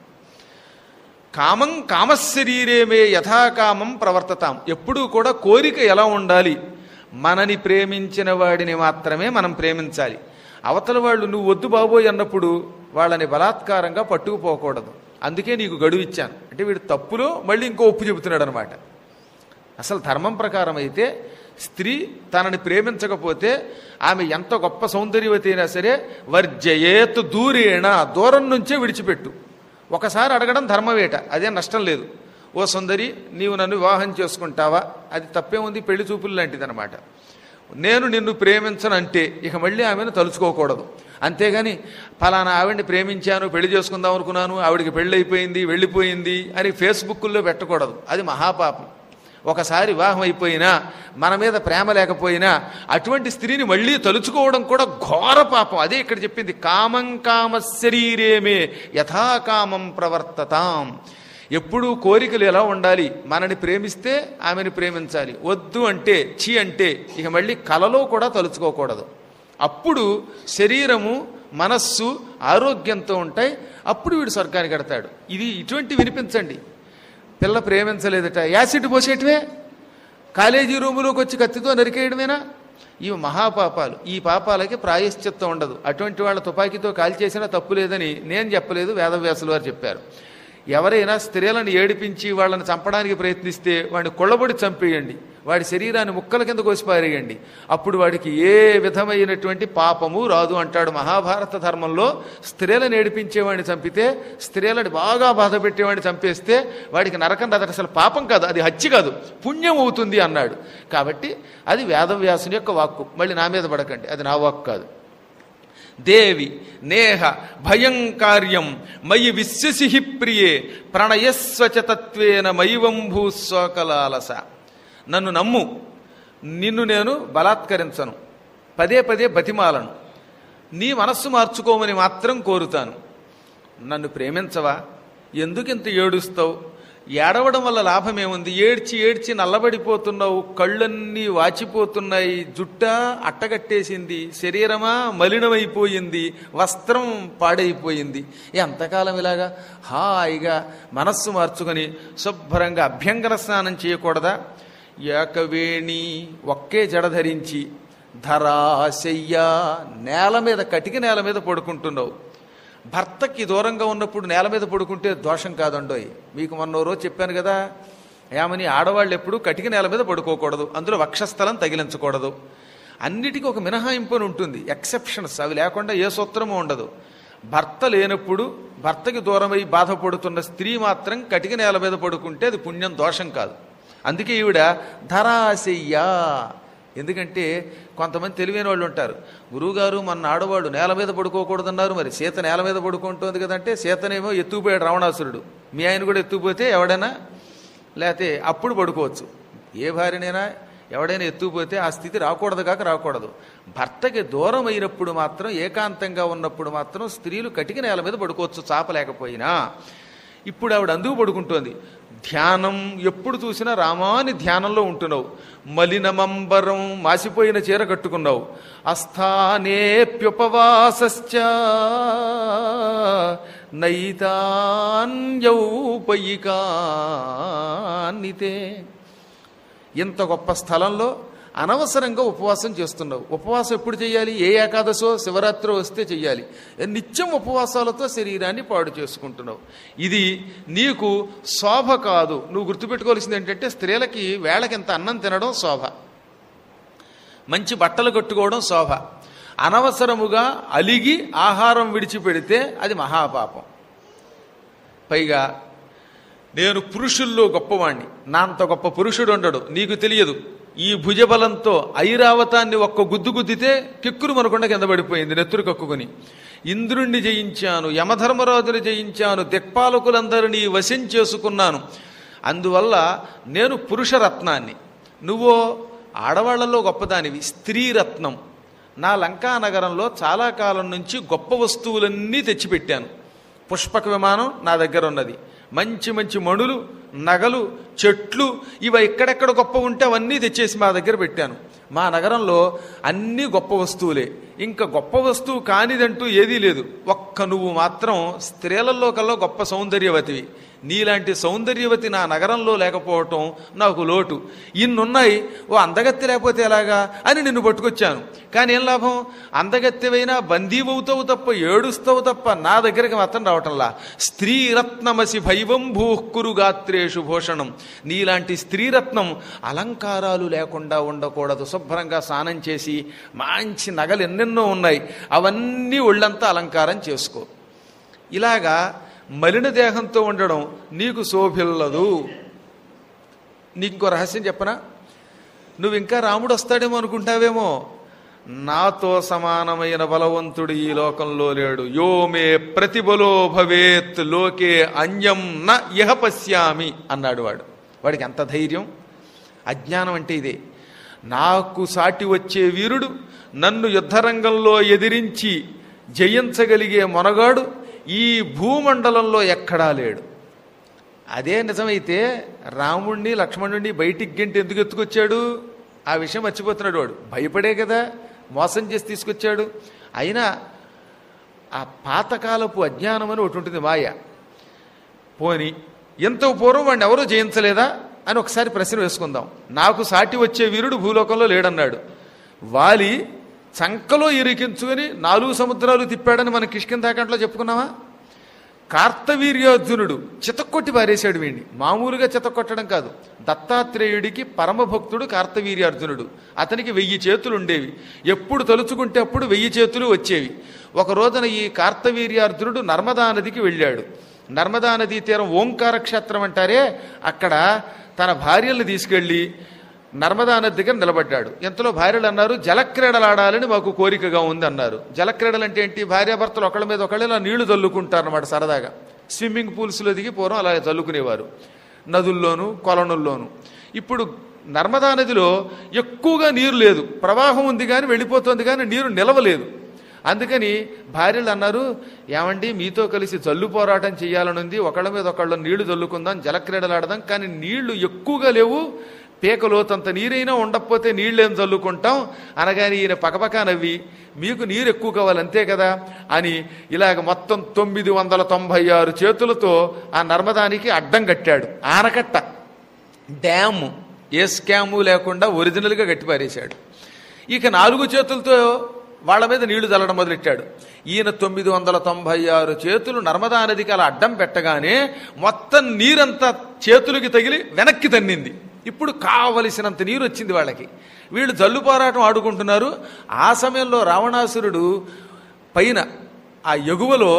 కామం కామశరీరేమే యథాకామం ప్రవర్తతాం. ఎప్పుడూ కూడా కోరిక ఎలా ఉండాలి, మనని ప్రేమించిన వాడిని మాత్రమే మనం ప్రేమించాలి. అవతల వాళ్ళు నువ్వు వద్దు బాబోయ్ అన్నప్పుడు వాళ్ళని బలాత్కారంగా పట్టుకుపోకూడదు. అందుకే నీకు గడువు ఇచ్చాను అంటే వీడు తప్పులో మళ్ళీ ఇంకో ఒప్పు చెబుతున్నాడు అనమాట. అసలు ధర్మం ప్రకారం అయితే స్త్రీ తనని ప్రేమించకపోతే ఆమె ఎంత గొప్ప సౌందర్యవతి అయినా సరే వర్జయేత్ దూరేణ, దూరం నుంచే విడిచిపెట్టు. ఒకసారి అడగడం ధర్మవేట, అదే నష్టం లేదు. ఓ సుందరి నీవు నన్ను వివాహం చేసుకుంటావా, అది తప్పే ఉంది, పెళ్లి చూపులు లాంటిది అనమాట. నేను నిన్ను ప్రేమించను అంటే ఇక మళ్ళీ ఆమెను తలుచుకోకూడదు. అంతేగాని ఫలానా ఆవిడ్ని ప్రేమించాను, పెళ్లి చేసుకుందాం అనుకున్నాను, ఆవిడికి పెళ్ళి అయిపోయింది, వెళ్ళిపోయింది అని ఫేస్బుక్లో పెట్టకూడదు. అది మహాపాపం. ఒకసారి వివాహం అయిపోయినా మన మీద ప్రేమ లేకపోయినా అటువంటి స్త్రీని మళ్ళీ తలుచుకోవడం కూడా ఘోర పాపం. అదే ఇక్కడ చెప్పింది, కామం కామ శరీరేమే యథాకామం ప్రవర్తతాం. ఎప్పుడూ కోరికలు ఎలా ఉండాలి, మనని ప్రేమిస్తే ఆమెను ప్రేమించాలి, వద్దు అంటే చీ అంటే ఇక మళ్ళీ కలలో కూడా తలుచుకోకూడదు. అప్పుడు శరీరము మనస్సు ఆరోగ్యంతో ఉంటాయి. అప్పుడు వీడు స్వర్గానికి కడతాడు. ఇది ఇటువంటి వినిపించండి. పిల్ల ప్రేమించలేదట, యాసిడ్ పోసేయటమే, కాలేజీ రూములోకి వచ్చి కత్తితో నరికేయడమేనా? ఇవి మహాపాపాలు. ఈ పాపాలకి ప్రాయశ్చిత్తం ఉండదు. అటువంటి వాళ్ళ తుపాకీతో కాల్చేసినా తప్పు లేదని నేను చెప్పలేదు, వేదవ్యాసులు వారు చెప్పారు. ఎవరైనా స్త్రీలను ఏడిపించి వాళ్ళని చంపడానికి ప్రయత్నిస్తే వాడిని కొళ్ళబొడి చంపేయండి, వాడి శరీరాన్ని ముక్కల కింద కోసిపారేయండి. అప్పుడు వాడికి ఏ విధమైనటువంటి పాపము రాదు అంటాడు మహాభారత ధర్మంలో. స్త్రీలను ఏడిపించేవాడిని చంపితే, స్త్రీలను బాగా బాధ పెట్టేవాడిని చంపేస్తే వాడికి నరకం రాదు. అసలు పాపం కాదు, అది హత్య కాదు, పుణ్యం అవుతుంది అన్నాడు. కాబట్టి అది వేదవ్యాసుని యొక్క వాక్కు. మళ్ళీ నా మీద పడకండి, అది నా వాక్కు కాదు. దేవి నేహ భయంకార్యం మయి విశ్వసిహి ప్రియే ప్రణయస్వచతత్వేన మయివంభూస్వకలాలస. నన్ను నమ్ము, నిన్ను నేను బలాత్కరించను, పదే పదే బతిమాలను, నీ మనస్సు మార్చుకోమని మాత్రం కోరుతాను. నన్ను ప్రేమించవా, ఎందుకింత ఏడుస్తావు, ఏడవడం వల్ల లాభమేముంది, ఏడ్చి ఏడ్చి నల్లబడిపోతున్నావు, కళ్ళన్నీ వాచిపోతున్నాయి, జుట్ట అట్టగట్టేసింది, శరీరమా మలినమైపోయింది, వస్త్రం పాడైపోయింది. ఎంతకాలం ఇలాగా హాయిగా మనస్సు మార్చుకొని శుభ్రంగా అభ్యంగన స్నానం చేయకూడదా? ఏకవేణి ఒక్కే జడ ధరించి ధరాశయ్య నేల మీద, కటిక నేల మీద పడుకుంటున్నావు. భర్తకి దూరంగా ఉన్నప్పుడు నేల మీద పడుకుంటే దోషం కాదండోయ్. మీకు మొన్న రోజు చెప్పాను కదా, ఏమని ఆడవాళ్ళు ఎప్పుడు కటిక నేల మీద పడుకోకూడదు, అందులో వక్షస్థలం తగిలించకూడదు. అన్నిటికీ ఒక మినహాయింపు అని ఉంటుంది, ఎక్సెప్షన్స్. అవి లేకుండా ఏ సూత్రము ఉండదు. భర్త లేనప్పుడు భర్తకి దూరమై బాధపడుతున్న స్త్రీ మాత్రం కటిక నేల మీద పడుకుంటే అది పుణ్యం, దోషం కాదు. అందుకే ఈవిడ ధరాశయ్య. ఎందుకంటే కొంతమంది తెలివైన వాళ్ళు ఉంటారు, గురువుగారు మన ఆడవాళ్ళు నేల మీద పడుకోకూడదన్నారు, మరి సీత నేల మీద పడుకుంటుంది కదంటే, సీతనేమో ఎత్తుకుపోయాడు రావణాసురుడు, మీ ఆయన కూడా ఎత్తుకుపోతే ఎవడైనా లేకపోతే అప్పుడు పడుకోవచ్చు. ఏ భార్యనైనా ఎవడైనా ఎత్తుకుపోతే ఆ స్థితి రాకూడదు కాక రాకూడదు. భర్తకి దూరం అయినప్పుడు మాత్రం, ఏకాంతంగా ఉన్నప్పుడు మాత్రం స్త్రీలు కటిక నేల మీద పడుకోవచ్చు, చాపలేకపోయినా. ఇప్పుడు ఆవిడ అందుకు పడుకుంటోంది. ధ్యానం, ఎప్పుడు చూసినా రామాని ధ్యానంలో ఉంటున్నావు. మలినమంబరం, మాసిపోయిన చీర కట్టుకున్నావు. అస్థానేప్యుపవాసశ్చ నైతాన్యౌపయికాన్నితే. ఇంత గొప్ప స్థలంలో అనవసరంగా ఉపవాసం చేస్తున్నావు. ఉపవాసం ఎప్పుడు చేయాలి? ఏ ఏకాదశో శివరాత్రి వస్తే చెయ్యాలి. నిత్యం ఉపవాసాలతో శరీరాన్ని పాడు చేసుకుంటున్నావు. ఇది నీకు శోభ కాదు. నువ్వు గుర్తుపెట్టుకోవాల్సింది ఏంటంటే స్త్రీలకి వేళకింత అన్నం తినడం శోభ, మంచి బట్టలు కట్టుకోవడం శోభ. అనవసరముగా అలిగి ఆహారం విడిచిపెడితే అది మహాపాపం. పైగా నేను పురుషుల్లో గొప్పవాణ్ణి, నా అంత గొప్ప పురుషుడు ఉండడు, నీకు తెలియదు. ఈ భుజబలంతో ఐరావతాన్ని ఒక్క గుద్దు గుద్దితే కిక్కురు మనకుండా కింద పడిపోయింది నెత్తురు కక్కుని. ఇంద్రుణ్ణి జయించాను, యమధర్మరాజుని జయించాను, దిక్పాలకులందరినీ వశం చేసుకున్నాను. అందువల్ల నేను పురుషరత్నాన్ని, నువ్వో ఆడవాళ్లలో గొప్పదానివి, స్త్రీరత్నం. నా లంకా నగరంలో చాలా కాలం నుంచి గొప్ప వస్తువులన్నీ తెచ్చిపెట్టాను. పుష్పక విమానం నా దగ్గర ఉన్నది, మంచి మంచి మణులు, నగలు, చెట్లు, ఇవి ఎక్కడెక్కడ గొప్ప ఉంటే అవన్నీ తెచ్చేసి మా దగ్గర పెట్టాను. మా నగరంలో అన్నీ గొప్ప వస్తువులే, ఇంకా గొప్ప వస్తువు కానిదంటూ ఏదీ లేదు. ఒక్క నువ్వు మాత్రం స్త్రీలలో కల్లా గొప్ప సౌందర్యవతివి. నీలాంటి సౌందర్యవతి నా నగరంలో లేకపోవటం నాకు లోటు. ఇన్నున్నాయి, ఓ అందగత్తె లేకపోతే ఎలాగా అని నిన్ను పట్టుకొచ్చాను. కానీ ఏం లాభం? అందగత్తెవైనా బందీవవుతావు తప్ప, ఏడుస్తావు తప్ప నా దగ్గరికి మాత్రం రావటంలా. స్త్రీరత్నమసి భైవం భూకురు గాత్రేషు భూషణం. నీలాంటి స్త్రీరత్నం అలంకారాలు లేకుండా ఉండకూడదు. శుభ్రంగా స్నానం చేసి మంచి నగలు ఎన్నెన్నో ఉన్నాయి, అవన్నీ ఒళ్ళంతా అలంకారం చేసుకో. ఇలాగా మలిన దేహంతో ఉండడం నీకు శోభిల్లదు. నీకు ఇంకో రహస్యం చెప్పనా? నువ్వు ఇంకా రాముడు వస్తాడేమో అనుకుంటావేమో. నాతో సమానమైన బలవంతుడు ఈ లోకంలో లేడు. యో మే ప్రతిబలో భవేత్ లోకే అన్యం న ఇహ పశ్యామి అన్నాడు వాడు. వాడికి ఎంత ధైర్యం! అజ్ఞానం అంటే ఇదే. నాకు సాటి వచ్చే వీరుడు, నన్ను యుద్ధరంగంలో ఎదిరించి జయించగలిగే మొనగాడు ఈ భూమండలంలో ఎక్కడా లేడు. అదే నిజమైతే రాముణ్ణి లక్ష్మణుణ్ణి బయటికి గంటి ఎందుకు ఎత్తుకొచ్చాడు? ఆ విషయం మర్చిపోతున్నాడు వాడు. భయపడే కదా మోసం చేసి తీసుకొచ్చాడు. అయినా ఆ పాతకాలపు అజ్ఞానం అని ఒకటి ఉంటుంది, మాయ. పోని ఎంతో పూర్వం వాడిని ఎవరూ జయించలేదా అని ఒకసారి ప్రశ్న వేసుకుందాం. నాకు సాటి వచ్చే వీరుడు భూలోకంలో లేడన్నాడు. వాలి చంకలో ఇరికించుకొని నాలుగు సముద్రాలు తిప్పాడని మన కిష్కింధాకంట్లో చెప్పుకున్నావా? కార్తవీర్యార్జునుడు చితక్కొట్టి పారేశాడు వీడిని. మామూలుగా చితక్కొట్టడం కాదు, దత్తాత్రేయుడికి పరమభక్తుడు కార్తవీర్యార్జునుడు. అతనికి వెయ్యి చేతులు ఉండేవి. ఎప్పుడు తలుచుకుంటే అప్పుడు వెయ్యి చేతులు వచ్చేవి. ఒక రోజున ఈ కార్తవీర్యార్జునుడు నర్మదా నదికి వెళ్ళాడు. నర్మదా నదీ తీరం ఓంకార క్షేత్రం అంటారే, అక్కడ తన భార్యల్ని తీసుకెళ్ళి నర్మదా నది దగ్గర నిలబడ్డాడు. ఎంతలో భార్యలు అన్నారు, జలక్రీడలు ఆడాలని మాకు కోరికగా ఉంది అన్నారు. జలక్రీడలు అంటే ఏంటి? భార్యాభర్తలు ఒకళ్ళ మీద ఒకళ్ళు ఇలా నీళ్లు చల్లుకుంటారు అన్నమాట సరదాగా. స్విమ్మింగ్ పూల్స్లో దిగి పూర్వం అలా చల్లుకునేవారు, నదుల్లోనూ కొలనుల్లోనూ. ఇప్పుడు నర్మదా నదిలో ఎక్కువగా నీరు లేదు, ప్రవాహం ఉంది కానీ వెళ్ళిపోతుంది కానీ నీరు నిలవలేదు. అందుకని భార్యలు అన్నారు, ఏమండి మీతో కలిసి జల్లు పోరాటం చేయాలని ఉంది, ఒకళ్ళ మీద ఒకళ్ళు నీళ్లు చల్లుకుందాం, జలక్రీడలు ఆడదాం, కానీ నీళ్లు ఎక్కువగా లేవు, పేకలోతంత నీరైనా ఉండకపోతే నీళ్ళేం చల్లుకుంటాం అనగాని ఈయన పకపకా నవ్వి, మీకు నీరు ఎక్కువ కావాలి అంతే కదా అని ఇలాగ మొత్తం తొమ్మిది వందల తొంభై ఆరు చేతులతో ఆ నర్మదానికి అడ్డం కట్టాడు. ఆనకట్ట, డ్యాము, ఏ స్కాము లేకుండా ఒరిజినల్గా గట్టిపారేశాడు. ఇక నాలుగు చేతులతో వాళ్ళ మీద నీళ్లు చల్లడం మొదలెట్టాడు. ఈయన తొమ్మిది వందల తొంభై ఆరు చేతులు నర్మదా నదికి అలా అడ్డం పెట్టగానే మొత్తం నీరంతా చేతులకి తగిలి వెనక్కి తన్నింది. ఇప్పుడు కావలసినంత నీరు వచ్చింది వాళ్ళకి. వీళ్ళు జల్లు పోరాటం ఆడుకుంటున్నారు. ఆ సమయంలో రావణాసురుడు పైన ఆ ఎగువలో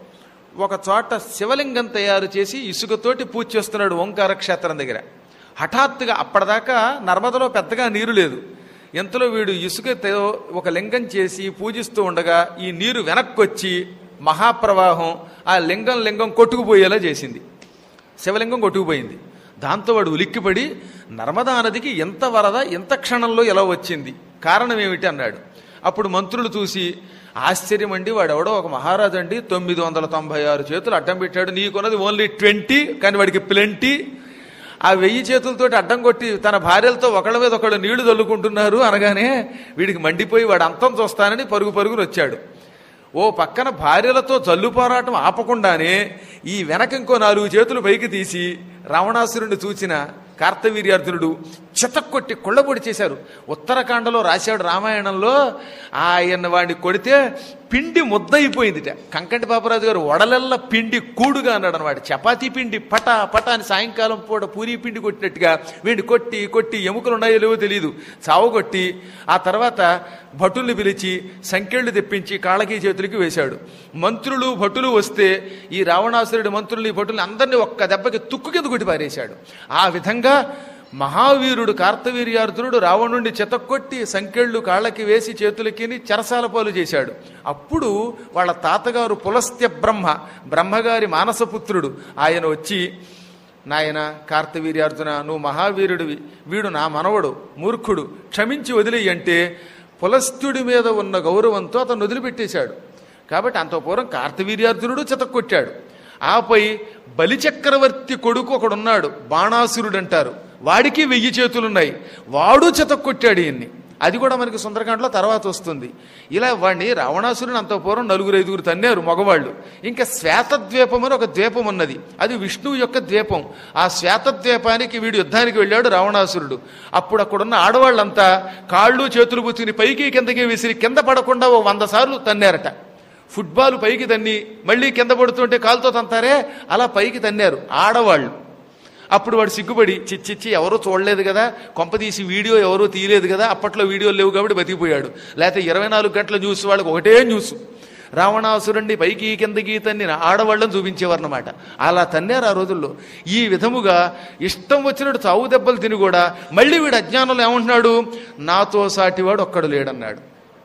ఒక చోట శివలింగం తయారు చేసి ఇసుకతోటి పూజ చేస్తున్నాడు ఓంకార క్షేత్రం దగ్గర. హఠాత్తుగా అప్పటిదాకా నర్మదలో పెద్దగా నీరు లేదు. ఎంతలో వీడు ఇసుకతో ఒక లింగం చేసి పూజిస్తూ ఉండగా ఈ నీరు వెనక్కొచ్చి మహాప్రవాహం ఆ లింగం లింగం కొట్టుకుపోయేలా చేసింది. శివలింగం కొట్టుకుపోయింది. దాంతో వాడు ఉలిక్కిపడి నర్మదా నదికి ఎంత వరద ఎంత క్షణంలో ఎలా వచ్చింది, కారణం ఏమిటి అన్నాడు. అప్పుడు మంత్రులు చూసి ఆశ్చర్యం అండి, వాడెవడో ఒక మహారాజు అండి, తొమ్మిది వందల తొంభై ఆరు చేతులు అడ్డం పెట్టాడు, నీకున్నది ఓన్లీ ట్వంటీ, కానీ వాడికి ప్లెంటీ. ఆ వెయ్యి చేతులతోటి అడ్డం కొట్టి తన భార్యలతో ఒకళ్ళ మీద ఒకళ్ళు నీళ్లు చల్లుకుంటున్నారు అనగానే వీడికి మండిపోయి వాడు అంతం చూస్తానని పరుగు పరుగును వచ్చాడు. ఓ పక్కన భార్యలతో జల్లు పోరాటం ఆపకుండానే ఈ వెనక ఇంకో నాలుగు చేతులు పైకి తీసి రావణాసురుణ్ణి చూచిన కార్తవీర్యార్జునుడు చితక్కొట్టి కొళ్ళబొడి చేశారు. ఉత్తరాఖండలో రాశాడు రామాయణంలో, ఆయన వాడిని కొడితే పిండి ముద్దయిపోయిందిట. కంకంటి పాపరాజు గారు వడలెల్ల పిండి కూడుగా అన్నాడు అనమాట. చపాతీ పిండి పట పట అని సాయంకాలం పూట పూరీ పిండి కొట్టినట్టుగా వీడిని కొట్టి కొట్టి ఎముకలు ఉన్నాయో లేవో తెలియదు చావగొట్టి, ఆ తర్వాత భటుల్ని పిలిచి సంకెళ్ళు తెప్పించి కాళ్ళకి చేతులకి వేశాడు. మంత్రులు భటులు వస్తే ఈ రావణాసురుడి మంత్రుల్ని భటుల్ని అందరినీ ఒక్క దెబ్బకి తుక్కు కింద కొట్టి పారేశాడు. ఆ విధంగా మహావీరుడు కార్తవీర్యార్జునుడు రావణుడిని చెతక్కొట్టి సంకెళ్ళు కాళ్ళకి వేసి చేతులకి చెరసాల పాలు చేశాడు. అప్పుడు వాళ్ళ తాతగారు పులస్త్య బ్రహ్మ, బ్రహ్మగారి మానసపుత్రుడు, ఆయన వచ్చి, నాయన కార్తవీర్యార్జున, నువ్వు మహావీరుడివి, వీడు నా మనవడు, మూర్ఖుడు, క్షమించి వదిలేయి అంటే పులస్త్యుడి మీద ఉన్న గౌరవంతో అతను వదిలిపెట్టేశాడు. కాబట్టి అంత పూర్వం కార్తవీర్యార్జునుడు చెతక్కొట్టాడు. ఆపై బలిచక్రవర్తి కొడుకు ఒకడున్నాడు, బాణాసురుడు అంటారు, వాడికి వెయ్యి చేతులున్నాయి, వాడు చెతక్కొట్టాడు ఈయన్ని. అది కూడా మనకి సుందరకాండలో తర్వాత వస్తుంది. ఇలా వాడిని రావణాసురుని అంత పూర్వం నలుగురు ఐదుగురు తన్నారు మగవాళ్ళు. ఇంకా శ్వేతద్వీపం అని ఒక ద్వీపం ఉన్నది, అది విష్ణువు యొక్క ద్వీపం. ఆ శ్వేతద్వీపానికి వీడు యుద్ధానికి వెళ్ళాడు రావణాసురుడు. అప్పుడు అక్కడున్న ఆడవాళ్ళంతా కాళ్ళు చేతులు పుచ్చుకుని పైకి కిందకి విసిరి కింద పడకుండా ఓ వంద సార్లు తన్నారట. ఫుట్బాల్ పైకి తన్ని మళ్ళీ కింద పడుతుంటే కాలుతో తంతారే, అలా పైకి తన్నారు ఆడవాళ్ళు. అప్పుడు వాడు సిగ్గుపడి, చిచ్చిచ్చి ఎవరూ చూడలేదు కదా, కొంపదీసి వీడియో ఎవరూ తీయలేదు కదా, అప్పట్లో వీడియోలు లేవు కాబట్టి బతికిపోయాడు. లేకపోతే ఇరవై నాలుగు గంటల న్యూస్ వాళ్ళకి ఒకటే న్యూస్, రావణాసురుణ్ణి పైకి కిందకి తన్ని ఆడవాళ్ళని చూపించేవారన్నమాట. అలా తన్నారు ఆ రోజుల్లో. ఈ విధముగా ఇష్టం వచ్చినట్టు చావు దెబ్బలు తిని కూడా మళ్ళీ వీడు అజ్ఞానంలో ఏమంటున్నాడు, నాతో సాటివాడు ఒక్కడు లేడన్నాడు.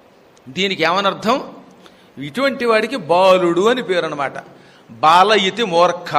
దీనికి ఏమనర్థం, ఇటువంటి వాడికి బాలుడు అని పేరు అనమాట. బాల ఇతి మూర్ఖ,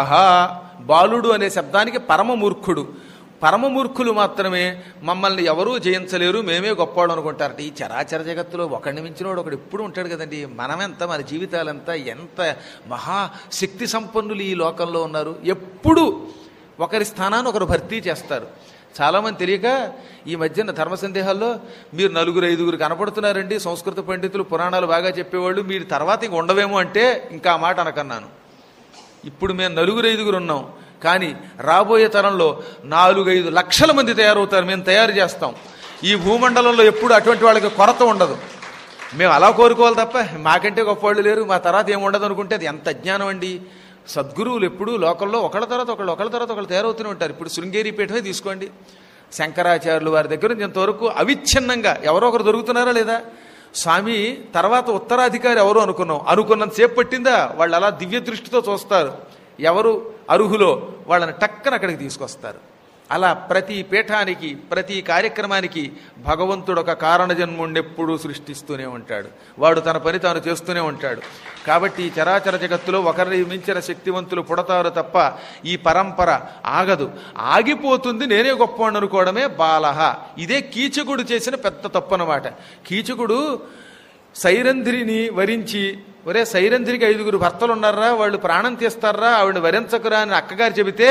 బాలుడు అనే శబ్దానికి పరమమూర్ఖుడు. పరమమూర్ఖులు మాత్రమే మమ్మల్ని ఎవరూ జయించలేరు, మేమే గొప్పవాడు అనుకుంటారట. ఈ చరాచర జగత్తులో ఒకడిని మించినవాడు ఒకడు ఎప్పుడు ఉంటాడు కదండి. మనమెంత, మన జీవితాలంతా ఎంత మహాశక్తి సంపన్నులు ఈ లోకంలో ఉన్నారు. ఎప్పుడు ఒకరి స్థానాన్ని ఒకరు భర్తీ చేస్తారు. చాలామంది తెలియక ఈ మధ్యన ధర్మ సందేహాల్లో మీరు నలుగురు ఐదుగురు కనపడుతున్నారండి, సంస్కృత పండితులు పురాణాలు బాగా చెప్పేవాళ్ళు, మీరు తర్వాత ఇంక ఉండవేమో అంటే ఇంకా ఆ మాట అనకన్నాను. ఇప్పుడు మేము నలుగురు ఐదుగురు ఉన్నాం, కానీ రాబోయే తరంలో నాలుగైదు లక్షల మంది తయారవుతారు, మేము తయారు చేస్తాం. ఈ భూమండలంలో ఎప్పుడు అటువంటి వాళ్ళకి కొరత ఉండదు. మేము అలా కోరుకోవాలి తప్ప మాకంటే గొప్పవాళ్ళు లేరు, మా తర్వాత ఏముండదు అనుకుంటే అది ఎంత అజ్ఞానం అండి. సద్గురువులు ఎప్పుడు లోకంలో ఒకళ్ళ తర్వాత ఒకళ్ళు ఒకళ్ళ తర్వాత ఒకళ్ళు తయారవుతూనే ఉంటారు. ఇప్పుడు శృంగేరి పీఠమే తీసుకోండి, శంకరాచార్యులు వారి దగ్గర నుంచి ఇంతవరకు అవిచ్ఛిన్నంగా ఎవరో ఒకరు దొరుకుతున్నారా లేదా? స్వామి తర్వాత ఉత్తరాధికారి ఎవరు అనుకున్నాం, అనుకున్నంత సేపు పట్టిందా? వాళ్ళు అలా దివ్య దృష్టితో చూస్తారు, ఎవరు అర్హులో వాళ్ళని టక్కన అక్కడికి తీసుకొస్తారు. అలా ప్రతి పీఠానికి ప్రతి కార్యక్రమానికి భగవంతుడు ఒక కారణ జన్ముడిని ఎప్పుడూ సృష్టిస్తూనే ఉంటాడు. వాడు తన పని తాను చేస్తూనే ఉంటాడు. కాబట్టి ఈ చరాచర జగత్తులో ఒకరిని మించిన శక్తివంతులు పుడతారు తప్ప ఈ పరంపర ఆగదు. ఆగిపోతుంది నేనే గొప్పవాడిని అనుకోవడమే బాలహ. ఇదే కీచకుడు చేసిన పెద్ద తప్పు అన్నమాట. కీచకుడు సైరంధ్రిని వరించి, ఒరే సైరంధ్రికి ఐదుగురు భర్తలు ఉన్నారా, వాళ్ళు ప్రాణం తీస్తారా, ఆవిడ వరించకురా అని అక్కగారు చెబితే,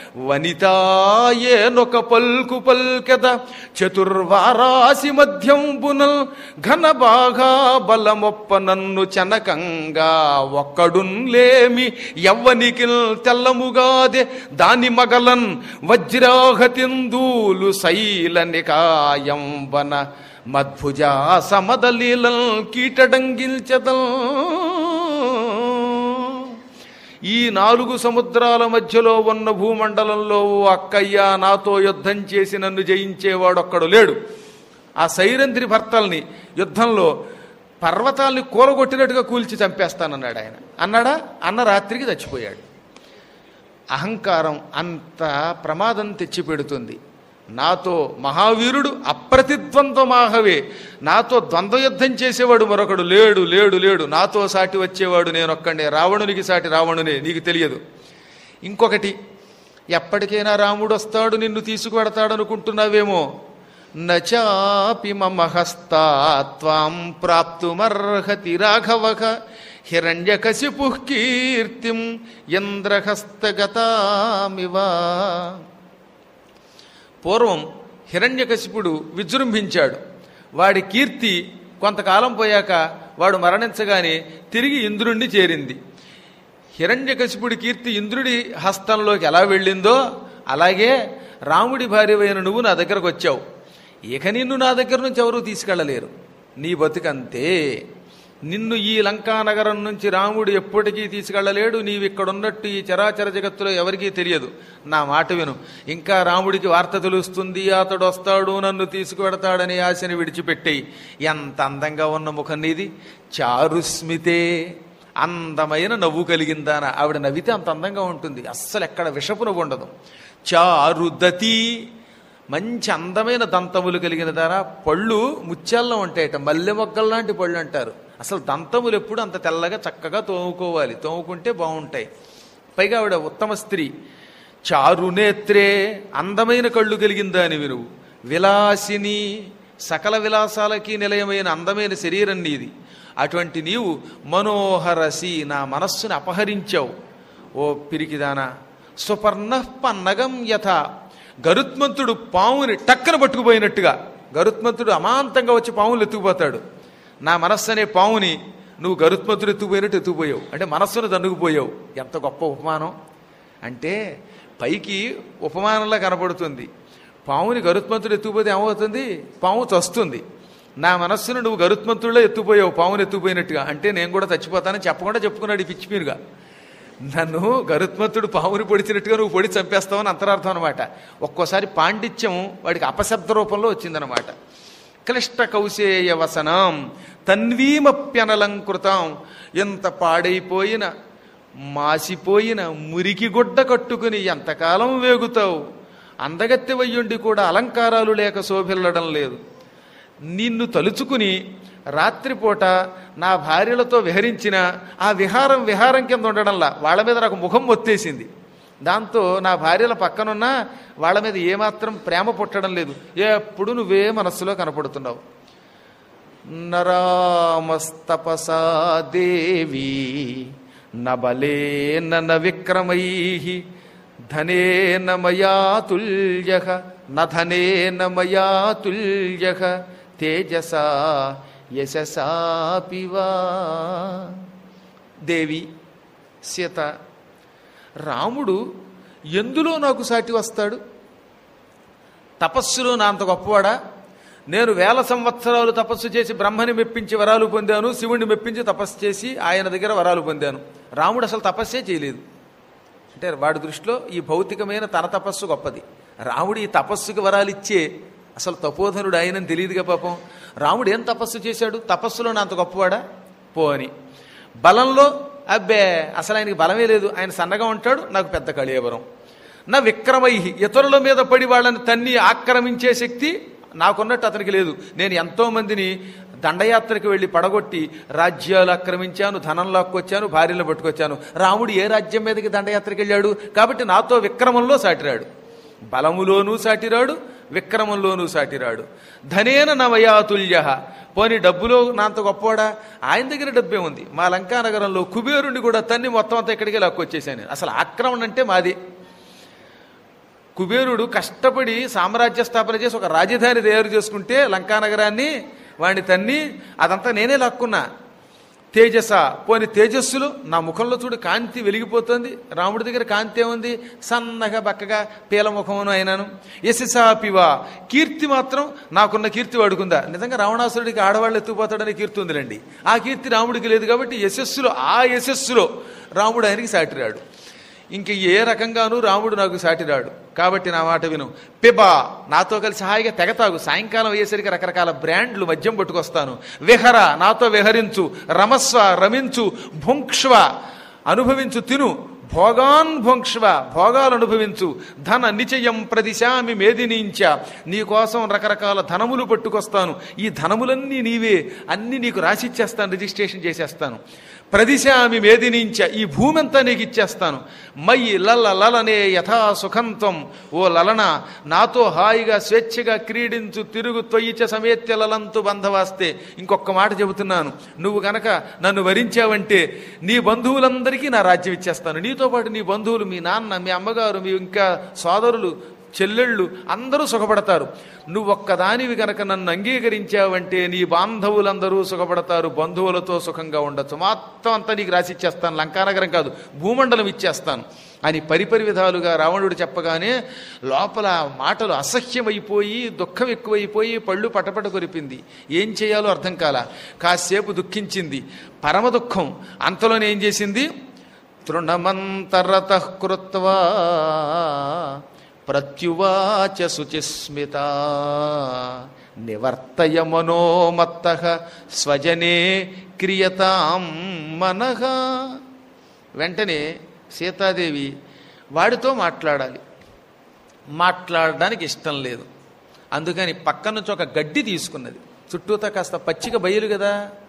వనితాయే నొక పల్కు పల్కెద చతుర్వారాసి మధ్యంబునల్ ఘన బాగా బలమొప్ప నన్ను చనకంగా ఒక్కడున్లేమి యవ్వనికిల్ తెల్లముగాదే దాని మగలన్ వజ్రాహతిందూలు శైలనికాయంబన మద్భుజా సమదలీలం కీటడంగిల్చదం. ఈ నాలుగు సముద్రాల మధ్యలో ఉన్న భూమండలంలో అక్కయ్య నాతో యుద్ధం చేసి నన్ను జయించేవాడు ఒక్కడు లేడు. ఆ సైరంధ్రి భర్తల్ని యుద్ధంలో పర్వతాల్ని కూలగొట్టినట్టుగా కూల్చి చంపేస్తానన్నాడు ఆయన. అన్నాడా? అన్న రాత్రికి చచ్చిపోయాడు. అహంకారం అంత ప్రమాదం తెచ్చిపెడుతుంది. నాతో మహావీరుడు అప్రతిద్వంద్వమాహవే, నాతో ద్వంద్వయుద్ధం చేసేవాడు మరొకడు లేడు లేడు లేడు నాతో సాటి వచ్చేవాడు నేనొక్కడే, రావణునికి సాటి రావణునే. నీకు తెలియదు. ఇంకొకటి, ఎప్పటికైనా రాముడు వస్తాడు నిన్ను తీసుకువెడతాడు అనుకుంటున్నావేమో. నచాపి మమ హస్తాత్వాం ప్రాప్తుమర్హతి రాఘవః హిరణ్యకశిపుః కీర్తిం ఇంద్రహస్తగతామివ. పూర్వం హిరణ్యకశిపుడు విజృంభించాడు. వాడి కీర్తి కొంతకాలం పోయాక వాడు మరణించగానే తిరిగి ఇంద్రుణ్ణి చేరింది. హిరణ్యకశిపుడి కీర్తి ఇంద్రుడి హస్తంలోకి ఎలా వెళ్ళిందో అలాగే రాముడి భార్యవైన నువ్వు నా దగ్గరకు వచ్చావు. ఇక నిన్ను నా దగ్గర నుంచి ఎవరూ తీసుకెళ్ళలేరు. నీ బతుకంతే. నిన్ను ఈ లంకానగరం నుంచి రాముడు ఎప్పటికీ తీసుకెళ్ళలేడు. నీవు ఇక్కడున్నట్టు ఈ చరాచర జగత్తులో ఎవరికీ తెలియదు. నా మాట విను. ఇంకా రాముడికి వార్త తెలుస్తుంది, అతడు వస్తాడు, నన్ను తీసుకువెడతాడనే ఆశని విడిచిపెట్టేయి. ఎంత అందంగా ఉన్న ముఖం నీది. చారుస్మితే, అందమైన నవ్వు కలిగిందాన. ఆవిడ నవ్వితే అంత అందంగా ఉంటుంది. అస్సలు ఎక్కడ విషపు నవ్వు ఉండదు. చారుదతి, మంచి అందమైన దంతములు కలిగిన దారా. పళ్ళు ముత్యాల్లో ఉంటాయట, మల్లె మొగ్గల్లాంటి పళ్ళు అంటారు. అసలు దంతములు ఎప్పుడు అంత తెల్లగా చక్కగా తోముకోవాలి, తోముకుంటే బాగుంటాయి. పైగా ఆవిడ ఉత్తమ స్త్రీ. చారునేత్రే, అందమైన కళ్ళు కలిగిందానివి నువ్వు. విలాసిని, సకల విలాసాలకి నిలయమైన అందమైన శరీరం నీది. అటువంటి నీవు మనోహరసి, నా మనస్సుని అపహరించావు. ఓ పిరికిదానా. సుపర్ణ పన్నగం యథ, గరుత్మంతుడు పావుని టక్కన పట్టుకుపోయినట్టుగా. గరుత్మంతుడు అమాంతంగా వచ్చి పావులు ఎత్తుకుపోతాడు. నా మనస్సు అనే పావుని నువ్వు గరుత్మంతుడు ఎత్తుకుపోయినట్టు ఎత్తుకుపోయావు. అంటే మనస్సును దండుకుపోయావు. ఎంత గొప్ప ఉపమానం అంటే, పైకి ఉపమానంలా కనపడుతుంది. పావుని గరుత్మంతుడు ఎత్తుకుపోతే ఏమవుతుంది? పాము చస్తుంది. నా మనస్సును నువ్వు గరుత్మంతుడిలో ఎత్తుకుపోయావు, పావుని ఎత్తుకుపోయినట్టుగా. అంటే నేను కూడా చచ్చిపోతానని చెప్పకుండా చెప్పుకున్నాడు ఈ పిచ్చి మీరుగా. నన్ను గరుత్మంతుడు పావుని పొడిచినట్టుగా నువ్వు పొడి చంపేస్తావని అంతరార్థం అనమాట. ఒక్కోసారి పాండిత్యం వాడికి అపశబ్ద రూపంలో వచ్చిందనమాట. క్లిష్ట కౌశేయ వసనం తన్వీమప్యనలంకృతం, ఎంత పాడైపోయిన మాసిపోయిన మురికి గుడ్డ కట్టుకుని ఎంతకాలం వేగుతావు. అందగత్తె వయ్యుండి కూడా అలంకారాలు లేక శోభిల్లడం లేదు. నిన్ను తలుచుకుని రాత్రిపూట నా భార్యలతో విహరించిన ఆ విహారం విహారం కింద ఉండడంలా వాళ్ళ మీద నాకు ముఖం ఒత్తేసింది. దాంతో నా భార్యల పక్కనున్న వాళ్ళ మీద ఏమాత్రం ప్రేమ పుట్టడం లేదు. ఎప్పుడు నువ్వే మనస్సులో కనపడుతున్నావు. నరామస్తపసా దేవి నబలేన న విక్రమైః ధనేన మయా తుల్యః నధనేన మయా తుల్యః తేజసా యశసాపివా. దేవి సీత, రాముడు ఎందులో నాకు సాటి వస్తాడు? తపస్సులో నా అంత గొప్పవాడా? నేను వేల సంవత్సరాలు తపస్సు చేసి బ్రహ్మని మెప్పించి వరాలు పొందాను, శివుణ్ణి మెప్పించి తపస్సు చేసి ఆయన దగ్గర వరాలు పొందాను. రాముడు అసలు తపస్సే చేయలేదు. అంటే వాడి దృష్టిలో ఈ భౌతికమైన తన తపస్సు గొప్పది. రాముడు ఈ తపస్సుకి వరాలు ఇచ్చే అసలు తపోధనుడు ఆయనని తెలియదుగా పాపం. రాముడు ఏం తపస్సు చేశాడు? తపస్సులో నా అంత గొప్పవాడా? పోని. బలంలో అబ్బే అసలు ఆయనకి బలమే లేదు, ఆయన సన్నగా ఉంటాడు, నాకు పెద్ద కళేవరం. నా విక్రమై, ఇతరుల మీద పడి వాళ్ళని తన్ని ఆక్రమించే శక్తి నాకున్నట్టు అతనికి లేదు. నేను ఎంతో మందిని దండయాత్రకు వెళ్ళి పడగొట్టి రాజ్యాలు ఆక్రమించాను, ధనం లాక్కొచ్చాను, భార్యలు పట్టుకొచ్చాను. రాముడు ఏ రాజ్యం మీదకి దండయాత్రకు వెళ్ళాడు? కాబట్టి నాతో విక్రమంలో సాటిరాడు, బలములోనూ సాటిరాడు, విక్రమంలోనూ సాటిరాడు. ధనేన నవయాతుల్య, పోనీ డబ్బులో నాంత గొప్పవాడా? ఆయన దగ్గర డబ్బే ఉంది. మా లంకానగరంలో కుబేరుణ్ణి కూడా తన్ని మొత్తం అంతా ఇక్కడికి లాక్కొచ్చేసాను. అసలు ఆక్రమణ అంటే మాది. కుబేరుడు కష్టపడి సామ్రాజ్య స్థాపన చేసి ఒక రాజధాని తయారు చేసుకుంటే లంకానగరాన్ని వాడిని తన్ని అదంతా నేనే లాక్కున్నా. తేజస, పోని తేజస్సులు నా ముఖంలో చూడు కాంతి వెలిగిపోతుంది. రాముడి దగ్గర కాంతి ఏముంది? సన్నగా బక్కగా పీలముఖమును అయినాను. యశసాపివా, కీర్తి మాత్రం నాకున్న కీర్తి వాడుకుందా? నిజంగా రావణాసురుడికి ఆడవాళ్ళు ఎత్తుకుపోతాడనే కీర్తి ఉందిలేండి. ఆ కీర్తి రాముడికి లేదు. కాబట్టి యశస్సులో ఆ యశస్సులో రాముడు ఆయనకి సాటిరాడు. ఇంక ఏ రకంగానూ రాముడు నాకు సాటిరాడు. కాబట్టి నా మాట విను. పిబా, నాతో కలిసి హాయిగా తెగతాగు. సాయంకాలం అయ్యేసరికి రకరకాల బ్రాండ్లు మద్యం పట్టుకొస్తాను. విహర, నాతో విహరించు. రమస్వ, రమించు. భుంక్ష్వ, అనుభవించు, తిను. భోగాన్ భుంక్ష్వ, భోగాలు అనుభవించు. ధన నిచయం ప్రదిశామి మేదినించ, నీకోసం రకరకాల ధనములు పట్టుకొస్తాను. ఈ ధనములన్నీ నీవే, అన్ని నీకు రాసిచ్చేస్తాను, రిజిస్ట్రేషన్ చేసేస్తాను. ప్రదిశామి మేదినించ, ఈ భూమి అంతా నీకు ఇచ్చేస్తాను. మయి లల లలనే యథా సుఖంత్వం, ఓ లలన నాతో హాయిగా స్వేచ్ఛగా క్రీడించు, తిరుగు త్వయిచ సమేత్య లలంతు బంధవాస్తే. ఇంకొక మాట చెబుతున్నాను, నువ్వు గనక నన్ను వరించావంటే నీ బంధువులందరికీ నా రాజ్యం ఇచ్చేస్తాను. నీతో పాటు నీ బంధువులు, మీ నాన్న, మీ అమ్మగారు, మీ ఇంకా సోదరులు, చెల్లెళ్ళు అందరూ సుఖపడతారు. నువ్వు ఒక్కదానివి కనుక నన్ను అంగీకరించావంటే నీ బాంధవులందరూ సుఖపడతారు, బంధువులతో సుఖంగా ఉండొచ్చు, మొత్తం అంతా నీకు రాసిచ్చేస్తాను, లంకానగరం కాదు భూమండలం ఇచ్చేస్తాను అని పరిపరి విధాలుగా రావణుడు చెప్పగానే లోపల మాటలు అసహ్యమైపోయి దుఃఖం ఎక్కువైపోయి పళ్ళు పటపట కొరిపింది. ఏం చేయాలో అర్థం కాల. కాసేపు దుఃఖించింది, పరమ దుఃఖం. అంతలోనే ఏం చేసింది? తృణమంతరతః కృత్వా ప్రత్యువాచ శుచిస్మిత నివర్తయ మనోమత్తః స్వజనే క్రియతాం మనః. వెంటనే సీతాదేవి వాడితో మాట్లాడాలి, మాట్లాడడానికి ఇష్టం లేదు. అందుకని పక్క నుంచి ఒక గడ్డి తీసుకున్నది. చుట్టూతా కాస్త పచ్చిక బయలు కదా,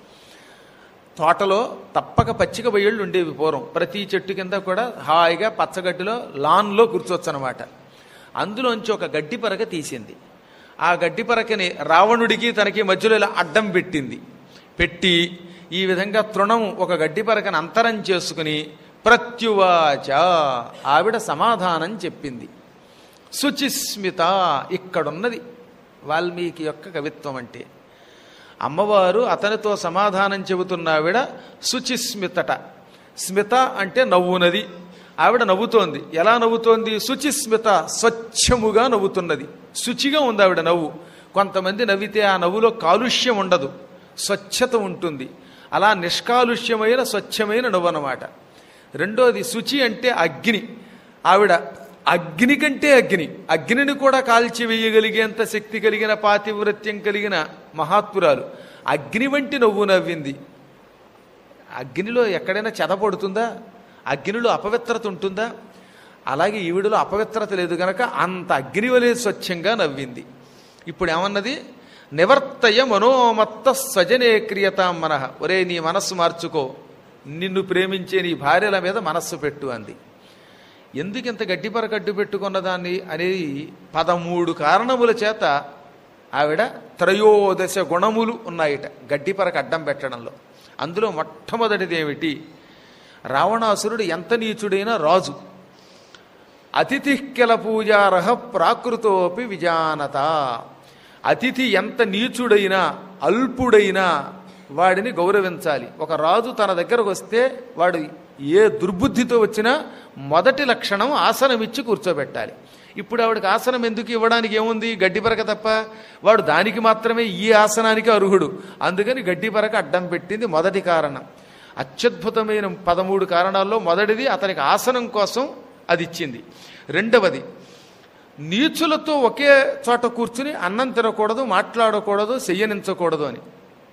తోటలో తప్పక పచ్చిక బయళ్ళు ఉండేవి పూర్వం. ప్రతి చెట్టు కింద కూడా హాయిగా పచ్చగడ్డిలో లాన్లో కూర్చోవచ్చు అనమాట. అందులోంచి ఒక గడ్డి పరక తీసింది. ఆ గడ్డి పరకని రావణుడికి తనకి మధ్యలో ఇలా అడ్డం పెట్టింది. పెట్టి ఈ విధంగా తృణం ఒక గడ్డి పరకని అంతరం చేసుకుని ప్రత్యువాచ ఆవిడ సమాధానం చెప్పింది. శుచిస్మిత, ఇక్కడున్నది వాల్మీకి యొక్క కవిత్వం అంటే. అమ్మవారు అతనితో సమాధానం చెబుతున్న ఆవిడ శుచిస్మితట. స్మిత అంటే నవ్వునది. ఆవిడ నవ్వుతోంది. ఎలా నవ్వుతోంది? శుచిస్మిత, స్వచ్ఛముగా నవ్వుతున్నది. శుచిగా ఉంది ఆవిడ నవ్వు. కొంతమంది నవ్వితే ఆ నవ్వులో కాలుష్యం ఉండదు, స్వచ్ఛత ఉంటుంది. అలా నిష్కాలుష్యమైన స్వచ్ఛమైన నవ్వు అన్నమాట. రెండోది శుచి అంటే అగ్ని. ఆవిడ అగ్ని కంటే అగ్ని, అగ్నిని కూడా కాల్చివేయగలిగేంత శక్తి కలిగిన పాతివ్రత్యం కలిగిన మహాత్పురాలు. అగ్ని వంటి నవ్వు నవ్వింది. అగ్నిలో ఎక్కడైనా చెదపడుతుందా? అగ్నిలో అపవిత్రత ఉంటుందా? అలాగే ఈవిడలో అపవిత్రత లేదు గనక అంత అగ్ని వలె స్వచ్ఛంగా నవ్వింది. ఇప్పుడు ఏమన్నది? నివర్తయ మనోమత్త స్వజనే క్రియతాం మనః. ఒరే, నీ మనస్సు మార్చుకో, నిన్ను ప్రేమించే నీ భార్యల మీద మనస్సు పెట్టు అంది. ఎందుకు ఇంత గడ్డిపర కడ్డు పెట్టుకున్నదాన్ని అనేది పదమూడు కారణముల చేత ఆవిడ త్రయోదశ గుణములు ఉన్నాయిట గడ్డిపరకు అడ్డం పెట్టడంలో. అందులో మొట్టమొదటిది ఏమిటి? రావణాసురుడు ఎంత నీచుడైన రాజు. అతిథి కిల పూజారహ ప్రాకృతోపి విజానత. అతిథి ఎంత నీచుడైనా అల్పుడైనా వాడిని గౌరవించాలి. ఒక రాజు తన దగ్గరకు వస్తే వాడు ఏ దుర్బుద్ధితో వచ్చినా మొదటి లక్షణం ఆసనం ఇచ్చి కూర్చోబెట్టాలి. ఇప్పుడు ఆవిడకి ఆసనం ఎందుకు ఇవ్వడానికి ఏముంది? గడ్డి పరక తప్ప. వాడు దానికి మాత్రమే ఈ ఆసనానికి అర్హుడు. అందుకని గడ్డి పరక అడ్డం పెట్టింది మొదటి కారణం. అత్యద్భుతమైన పదమూడు కారణాల్లో మొదటిది అతనికి ఆసనం కోసం అది ఇచ్చింది. రెండవది, నీచులతో ఒకే చోట కూర్చుని అన్నం తినకూడదు, మాట్లాడకూడదు, చెయ్యనించకూడదు అని.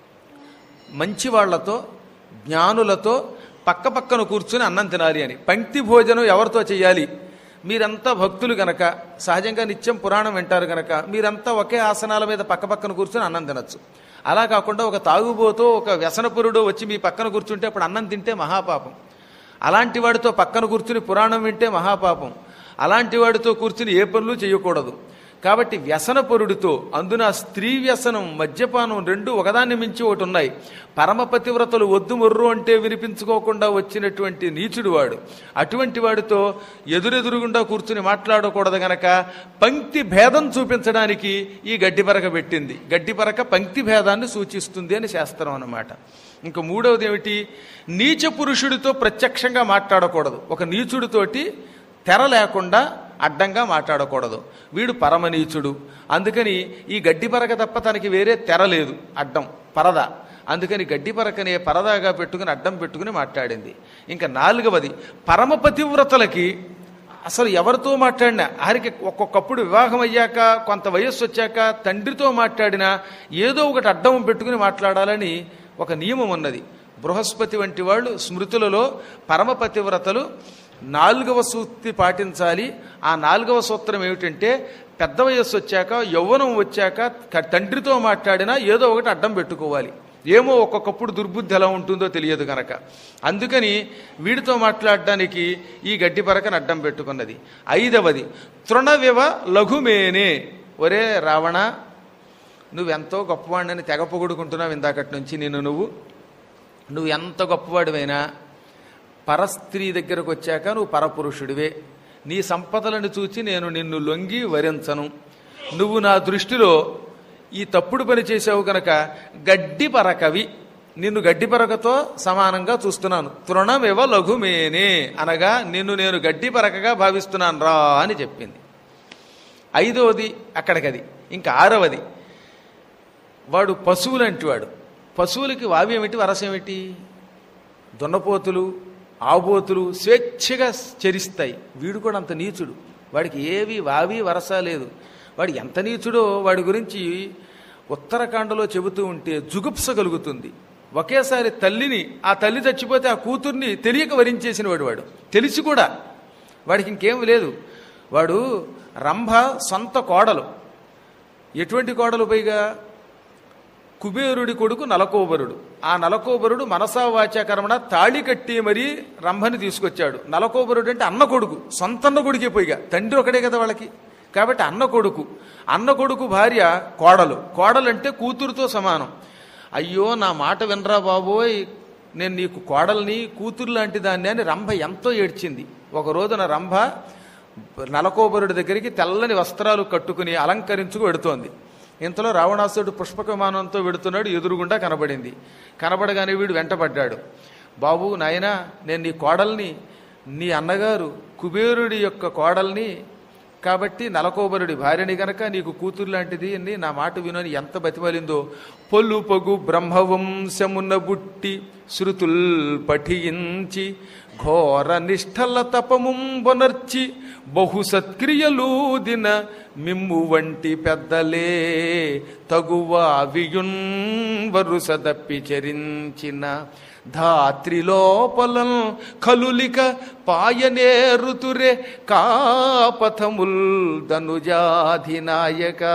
మంచి వాళ్లతో, జ్ఞానులతో పక్క పక్కన కూర్చుని అన్నం తినాలి అని. పంక్తి భోజనం ఎవరితో చేయాలి? మీరంతా భక్తులు గనక, సహజంగా నిత్యం పురాణం వింటారు గనక మీరంతా ఒకే ఆసనాల మీద పక్క పక్కన కూర్చుని అన్నం తినచ్చు. అలా కాకుండా ఒక తాగుబోతో ఒక వ్యసనపురుడో వచ్చి మీ పక్కన కూర్చుంటే అప్పుడు అన్నం తింటే మహాపాపం. అలాంటి వాడితో పక్కన కూర్చుని పురాణం వింటే మహాపాపం. అలాంటి వాడితో కూర్చుని ఏ పనులు చేయకూడదు. కాబట్టి వ్యసనపరుడితో, అందున స్త్రీ వ్యసనం, మద్యపానం రెండు ఒకదాన్ని మించి ఒకటి ఉన్నాయి. పరమపతివ్రతలు వద్దు మొర్రు అంటే వినిపించుకోకుండా వచ్చినటువంటి నీచుడు వాడు. అటువంటి వాడితో ఎదురెదురుగుండా కూర్చుని మాట్లాడకూడదు గనక పంక్తి భేదం చూపించడానికి ఈ గడ్డిపరక పెట్టింది. గడ్డిపరక పంక్తి భేదాన్ని సూచిస్తుంది అని శాస్త్రం అన్నమాట. ఇంకా మూడవది ఏమిటి? నీచ పురుషుడితో ప్రత్యక్షంగా మాట్లాడకూడదు. ఒక నీచుడితోటి తెర లేకుండా అడ్డంగా మాట్లాడకూడదు. వీడు పరమనీచుడు. అందుకని ఈ గడ్డి పరక తప్ప తనకి వేరే తెర లేదు, అడ్డం పరద. అందుకని గడ్డి పరకనే పరదాగా పెట్టుకుని అడ్డం పెట్టుకుని మాట్లాడింది. ఇంకా నాలుగవది, పరమపతివ్రతలకి అసలు ఎవరితో మాట్లాడినా, ఆరికి ఒక్కొక్కప్పుడు వివాహం అయ్యాక కొంత వయస్సు వచ్చాక తండ్రితో మాట్లాడినా ఏదో ఒకటి అడ్డం పెట్టుకుని మాట్లాడాలని ఒక నియమం ఉన్నది. బృహస్పతి వంటి వాళ్ళు స్మృతులలో పరమపతివ్రతలు నాలుగవ సూక్తి పాటించాలి. ఆ నాలుగవ సూత్రం ఏమిటంటే, పెద్ద వయస్సు వచ్చాక, యవ్వనం వచ్చాక తండ్రితో మాట్లాడినా ఏదో ఒకటి అడ్డం పెట్టుకోవాలి. ఏమో ఒక్కొక్కప్పుడు దుర్బుద్ధి ఎలా ఉంటుందో తెలియదు కనుక. అందుకని వీడితో మాట్లాడడానికి ఈ గడ్డి పరకను అడ్డం పెట్టుకున్నది. ఐదవది, తృణవివ లఘుమేనే. ఒరే రావణ, నువ్వెంతో గొప్పవాడిని తెగ పొగుడుకుంటున్నావు ఇందాకటి నుంచి. నేను నువ్వు నువ్వు ఎంత గొప్పవాడివైనా పరస్త్రీ దగ్గరకు వచ్చాక నువ్వు పరపురుషుడివే. నీ సంపదలను చూచి నేను నిన్ను లొంగి వరించను. నువ్వు నా దృష్టిలో ఈ తప్పుడు పని చేసావు గనక గడ్డి పరకవి, నిన్ను గడ్డి పరకతో సమానంగా చూస్తున్నాను. తృణమివ లఘుమేనే అనగా నిన్ను నేను గడ్డి పరకగా భావిస్తున్నాను రా అని చెప్పింది. ఐదవది అక్కడికది. ఇంకా ఆరవది, వాడు పశువులంటి వాడు. పశువులకి వావి ఏమిటి, వరస ఏమిటి? దున్నపోతులు, ఆబోతులు స్వేచ్ఛగా చరిస్తాయి. వీడు కూడా అంత నీచుడు, వాడికి ఏవి వావి వరస లేదు. వాడు ఎంత నీచుడో వాడి గురించి ఉత్తరాఖండలో చెబుతూ ఉంటే జుగుప్స కలుగుతుంది. ఒకేసారి తల్లిని, ఆ తల్లి చచ్చిపోతే ఆ కూతుర్ని తెలియక వరించేసిన వాడు వాడు తెలిసి కూడా. వాడికి ఇంకేం లేదు. వాడు రంభ సొంత కోడలు. ఎటువంటి కోడలు? పైగా కుబేరుడి కొడుకు నలకోబరుడు. ఆ నలకోబరుడు మనసా వాచాకరమణ తాళి కట్టి మరీ రంభని తీసుకొచ్చాడు. నలకోబరుడు అంటే అన్న కొడుకు, సొంత అన్న కొడుకే. పైగా తండ్రి ఒకడే కదా వాళ్ళకి, కాబట్టి అన్న కొడుకు. అన్న కొడుకు భార్య కోడలు. కోడలు అంటే కూతురుతో సమానం. అయ్యో నా మాట వినరా బాబోయ్, నేను నీకు కోడల్ని, కూతురు లాంటి దాన్ని అని రంభ ఎంతో ఏడ్చింది. ఒక రోజున రంభ నలకోబరుడి దగ్గరికి తెల్లని వస్త్రాలు కట్టుకుని అలంకరించుకు వెడుతోంది. ఇంతలో రావణాసురుడు పుష్పక విమానంతో వెడుతున్నాడు. ఎదురుగుండా కనబడింది. కనబడగానే వీడు వెంటపడ్డాడు. బాబు నాయనా, నేను నీ కోడల్ని, నీ అన్నగారు కుబేరుడి యొక్క కోడల్ని, కాబట్టి నలకోబరుడి భార్యని గనక నీకు కూతురు లాంటిది అని నా మాట వినని ఎంత బతిమాలిందో. పొల్లు పగు బ్రహ్మవంశమున బుట్టి శృతుల్ పఠించి ఘోర నిష్ఠల తపముంబొనర్చి బహు సత్క్రియలు దిన మిమ్ము వంటి పెద్దలే తగువా వియున్ వరుస దప్పి చరించిన ధాత్రిలోపలం కలులిక పాయనే ఋతురే కాపథముల్ ధనుజాధినాయక.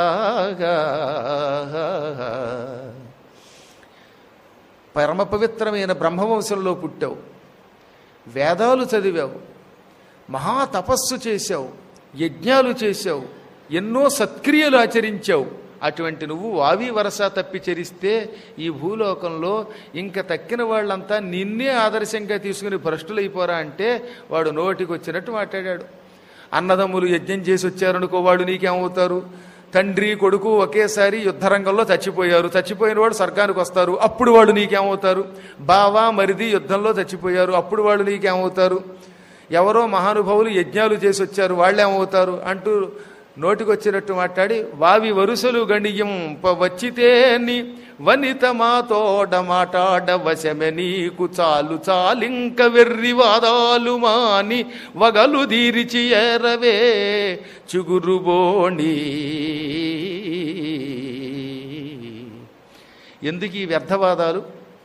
పరమ పవిత్రమైన బ్రహ్మవంశంలో పుట్టావు, వేదాలు చదివావు, మహా తపస్సు చేశావు, యజ్ఞాలు చేశావు, ఎన్నో సత్క్రియలు ఆచరించావు. అటువంటి నువ్వు వావి వరస తప్పి చరిస్తే ఈ భూలోకంలో ఇంకా తక్కిన వాళ్ళంతా నిన్నే ఆదర్శంగా తీసుకుని భ్రష్టులైపోరా అంటే వాడు నోటికి వచ్చినట్టు మాట్లాడాడు. అన్నదమ్ములు యజ్ఞం చేసి వచ్చారనుకో, వాడు నీకేమవుతారు? తండ్రి కొడుకు ఒకేసారి యుద్ధరంగంలో చచ్చిపోయారు, చచ్చిపోయిన వాడు స్వర్గానికి వస్తారు, అప్పుడు వాడు నీకేమవుతారు? బావా మరిది యుద్ధంలో చచ్చిపోయారు, అప్పుడు వాడు నీకేమవుతారు? ఎవరో మహానుభావులు యజ్ఞాలు చేసి వచ్చారు, వాళ్ళేమవుతారు అంటూ నోటికొచ్చినట్టు మాట్లాడి వావి వరుసలు గణియం వచ్చితేని వనిత మాతోడ మాటాడ వశమె నీకు చాలు చాలింక వెర్రి వాదాలు మాని వగలు దీరిచి ఏరవే చుగురుబోణి. ఎందుకు ఈ వ్యర్థవాదాలు?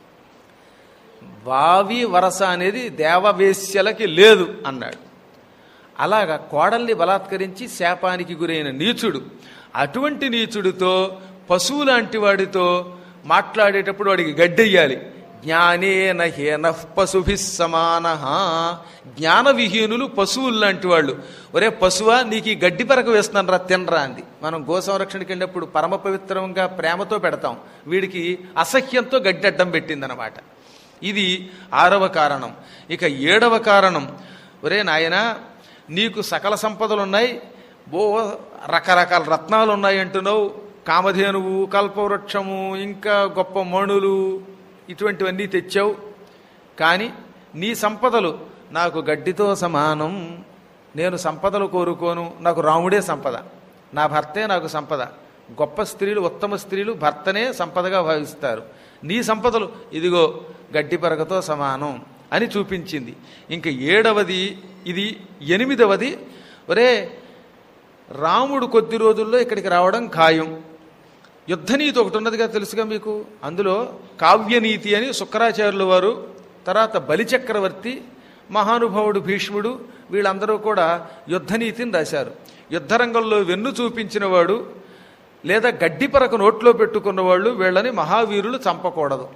వావి వరస అనేది దేవవేశ్యలకి లేదు అన్నాడు. అలాగా కోడల్ని బలాత్కరించి శాపానికి గురైన నీచుడు. అటువంటి నీచుడితో, పశువు లాంటి వాడితో మాట్లాడేటప్పుడు వాడికి గడ్డెయ్యాలి. జ్ఞానేన హేన పశుభి సమాన. జ్ఞాన విహీనులు పశువులు లాంటి వాళ్ళు. ఒరే పశువా, నీకు ఈ గడ్డి పరక వేస్తున్నాను రా, తినరా అంది. మనం గో సంరక్షణకి వెళ్ళినప్పుడు పరమ పవిత్రంగా ప్రేమతో పెడతాం, వీడికి అసహ్యంతో గడ్డి అడ్డం పెట్టిందనమాట. ఇది ఆరవ కారణం. ఇక ఏడవ కారణం, ఒరే నాయనా నీకు సకల సంపదలున్నాయి, బో రకరకాల రత్నాలు ఉన్నాయి అంటున్నావు, కామధేనువు, కల్పవృక్షము, ఇంకా గొప్ప మణులు, ఇటువంటివన్నీ తెచ్చావు. కానీ నీ సంపదలు నాకు గడ్డితో సమానం. నేను సంపదలు కోరుకోను, నాకు రాముడే సంపద, నా భర్తే నాకు సంపద. గొప్ప స్త్రీలు, ఉత్తమ స్త్రీలు భర్తనే సంపదగా భావిస్తారు. నీ సంపదలు ఇదిగో గడ్డి పరకతో సమానం అని చూపించింది. ఇంక ఏడవది ఇది. ఎనిమిదవది, ఒరే రాముడు కొద్ది రోజుల్లో ఇక్కడికి రావడం ఖాయం. యుద్ధనీతి ఒకటి ఉన్నదిగా తెలుసుగా మీకు. అందులో కావ్యనీతి అని శుక్రాచార్యుల వారు, తర్వాత బలిచక్రవర్తి, మహానుభావుడు భీష్ముడు, వీళ్ళందరూ కూడా యుద్ధనీతిని రాశారు. యుద్ధరంగంలో వెన్ను చూపించిన వాడు లేదా గడ్డి పరకు నోట్లో పెట్టుకున్న వాళ్ళు వీళ్ళని మహావీరులు చంపకూడదు.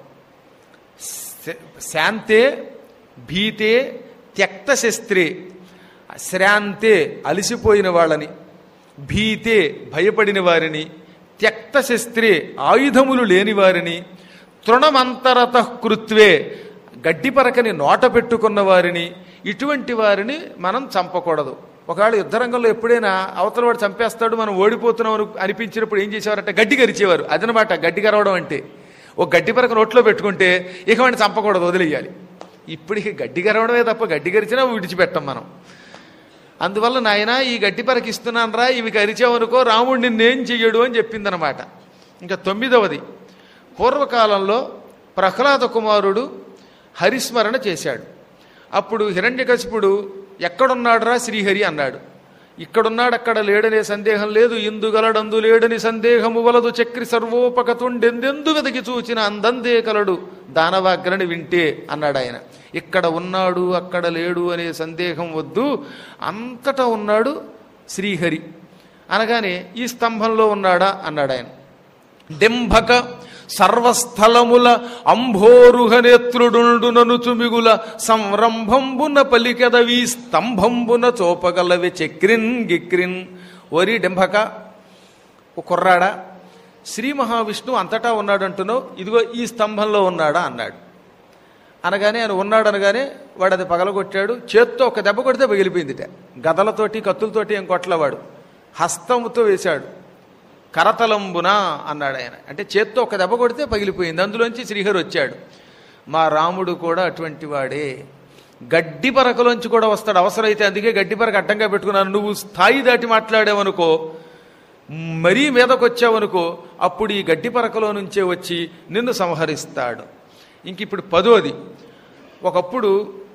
శాంతే భీతే త్యక్త శస్త్రే. శ్రాంతే అలిసిపోయిన వాళ్ళని, భీతే భయపడిన వారిని, త్యక్త శస్త్రే ఆయుధములు లేని వారిని, తృణమంతరత కృత్వే గడ్డి పరకని నోట పెట్టుకున్న వారిని, ఇటువంటి వారిని మనం చంపకూడదు. ఒకవేళ యుద్ధరంగంలో ఎప్పుడైనా అవతల వాడు చంపేస్తాడు మనం ఓడిపోతున్నాం అని అనిపించినప్పుడు ఏం చేసేవారంటే గడ్డి గరిచేవారు. అదనమాట గడ్డి గరవడం అంటే. ఒక గడ్డి పరక నోట్లో పెట్టుకుంటే ఇక వాడిని చంపకూడదు, వదిలేయాలి. ఇప్పటికి గడ్డి గరవడమే తప్ప గడ్డి గరిచినా విడిచిపెట్టాం మనం. అందువల్ల నాయన ఈ గడ్డి పరక ఇస్తున్నాను రా, ఇవి గరిచావనుకో రాముడు నిన్నేం చెయ్యడు అని చెప్పిందనమాట. ఇంకా తొమ్మిదవది, పూర్వకాలంలో ప్రహ్లాద కుమారుడు హరిస్మరణ చేశాడు. అప్పుడు హిరణ్యకశిపుడు ఎక్కడున్నాడురా శ్రీహరి అన్నాడు. ఇక్కడున్నాడు అక్కడ లేడనే సందేహం లేదు, ఇందుగలడందు లేడని సందేహము వలదు, చక్రి సర్వోపకతుండెందెందు వెతికి చూచిన అందందే కలడు దానవాగ్రని వింటే అన్నాడు ఆయన. ఇక్కడ ఉన్నాడు అక్కడ లేడు అనే సందేహం వద్దు, అంతటా ఉన్నాడు శ్రీహరి అనగానే ఈ స్తంభంలో ఉన్నాడా అన్నాడు ఆయన. డింభక సర్వస్థలముల అంభోరుహ నేత్రుడుండు ననుచు మిగుల సంరంభంబున పలికెదవి స్తంభంబున చోపగలవి చక్రిన్ గిక్రిన్. ఓరి డింభక, ఓ కుర్రాడా, శ్రీ మహావిష్ణువు అంతటా ఉన్నాడు అంటున్నావు, ఇదిగో ఈ స్తంభంలో ఉన్నాడా అన్నాడు. అనగానే ఆయన ఉన్నాడు అనగానే వాడు అది పగలగొట్టాడు. చేత్తో ఒక దెబ్బ కొడితే పగిలిపోయిందిట. గదలతోటి కత్తులతోటి ఏం కొట్టలవాడు, హస్తముతో వేశాడు. కరతలంబున అన్నాడు ఆయన, అంటే చేత్తో ఒక దెబ్బ కొడితే పగిలిపోయింది. అందులోంచి శ్రీహరి వచ్చాడు. మా రాముడు కూడా అటువంటి వాడే, గడ్డి పరకలోంచి కూడా వస్తాడు అవసరమైతే. అందుకే గడ్డి పరక అడ్డంగా పెట్టుకున్నాను. నువ్వు స్థాయి దాటి మాట్లాడావనుకో, మరీ మీదకు వచ్చావనుకో, అప్పుడు ఈ గడ్డి పరకలో నుంచే వచ్చి నిన్ను సంహరిస్తాడు. ఇంక ఇప్పుడు పదోది, ఒకప్పుడు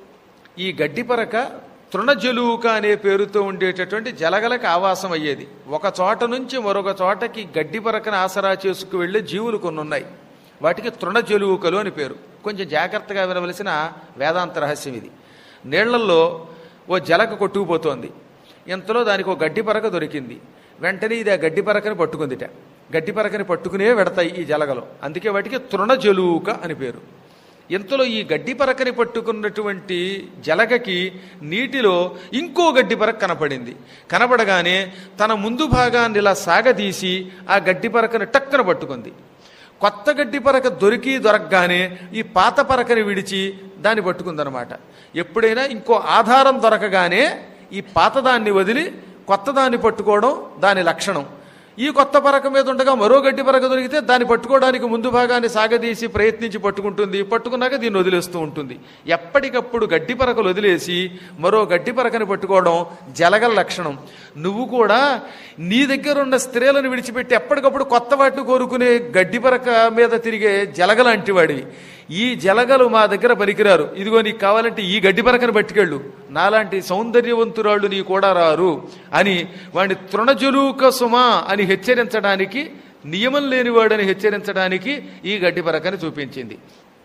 ఈ గడ్డి పరక తృణజలూక అనే పేరుతో ఉండేటటువంటి జలగలకు ఆవాసం అయ్యేది. ఒక చోట నుంచి మరొక చోటకి గడ్డి పరకను ఆసరా చేసుకు వెళ్ళే జీవులు కొన్ని ఉన్నాయి, వాటికి తృణజలూకలు అని పేరు. కొంచెం జాగ్రత్తగా వినవలసిన వేదాంత రహస్యం ఇది. నీళ్లల్లో ఓ జలక కొట్టుకుపోతోంది, ఇంతలో దానికి ఒక గడ్డి పరక దొరికింది. వెంటనే ఇది ఆ గడ్డి పరకని పట్టుకుందిట. గడ్డి పరకని పట్టుకునే వెడతాయి ఈ జలగలు, అందుకే వాటికి తృణజలూక అని పేరు. ఇంతలో ఈ గడ్డి పరకని పట్టుకున్నటువంటి జలగకి నీటిలో ఇంకో గడ్డి పరక కనపడింది. కనపడగానే తన ముందు భాగాన్ని ఇలా సాగదీసి ఆ గడ్డి పరకని టక్కన పట్టుకుంది. కొత్త గడ్డి పరక దొరికి దొరకగానే ఈ పాత పరకని విడిచి దాన్ని పట్టుకుందనమాట. ఎప్పుడైనా ఇంకో ఆధారం దొరకగానే ఈ పాతదాన్ని వదిలి కొత్తదాన్ని పట్టుకోవడం దాని లక్షణం. ఈ కొత్త పరక మీద ఉండగా మరో గడ్డి పరక దొరికితే దాన్ని పట్టుకోవడానికి ముందు భాగాన్ని సాగదీసి ప్రయత్నించి పట్టుకుంటుంది. పట్టుకున్నాక దీన్ని వదిలేస్తూ ఉంటుంది. ఎప్పటికప్పుడు గడ్డి పరకలు వదిలేసి మరో గడ్డి పరకని పట్టుకోవడం జలగల లక్షణం. నువ్వు కూడా నీ దగ్గర ఉన్న స్త్రీలను విడిచిపెట్టి ఎప్పటికప్పుడు కొత్త వాటిని కోరుకునే గడ్డి పరక మీద తిరిగే జలగలాంటి వాడివి. ఈ జలగలు మా దగ్గర పనికిరారు, ఇదిగో నీకు కావాలంటే ఈ గడ్డి పరకని పట్టుకెళ్ళు, నాలాంటి సౌందర్యవంతురాళ్ళు నీ కూడా రారు అని వాడిని తృణజలూక సుమా అని హెచ్చరించడానికి, నియమం లేనివాడని హెచ్చరించడానికి ఈ గడ్డి పరకని చూపించింది.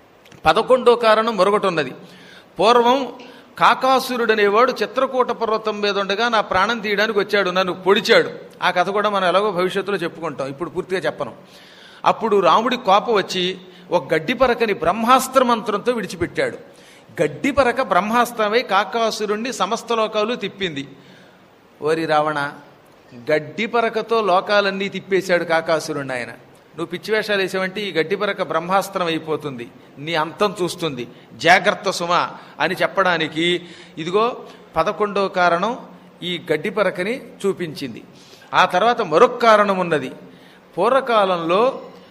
పదకొండో కారణం మరొకటి ఉన్నది. పూర్వం కాకాసురుడు అనేవాడు చిత్రకూట పర్వతం మీద ఉండగా నా ప్రాణం తీయడానికి వచ్చాడు, నన్ను పొడిచాడు. ఆ కథ కూడా మనం ఎలాగో భవిష్యత్తులో చెప్పుకుంటాం, ఇప్పుడు పూర్తిగా చెప్పను. అప్పుడు రాముడి కోపం వచ్చి ఒక గడ్డి పరకని బ్రహ్మాస్త్ర మంత్రంతో విడిచిపెట్టాడు. గడ్డి పరక బ్రహ్మాస్త్రమై కాకాసురుణ్ణి సమస్త లోకాలు తిప్పింది. ఓరి రావణ, గడ్డి పరకతో లోకాలన్నీ తిప్పేశాడు కాకాసురుణ్ణి ఆయన. నువ్వు పిచ్చివేషాలు వేసావంటే ఈ గడ్డి పరక బ్రహ్మాస్త్రం అయిపోతుంది, నీ అంతం చూస్తుంది, జాగ్రత్త సుమా అని చెప్పడానికి ఇదిగో పదకొండో కారణం ఈ గడ్డి పరకని చూపించింది. ఆ తర్వాత మరొక కారణం ఉన్నది. పూర్వకాలంలో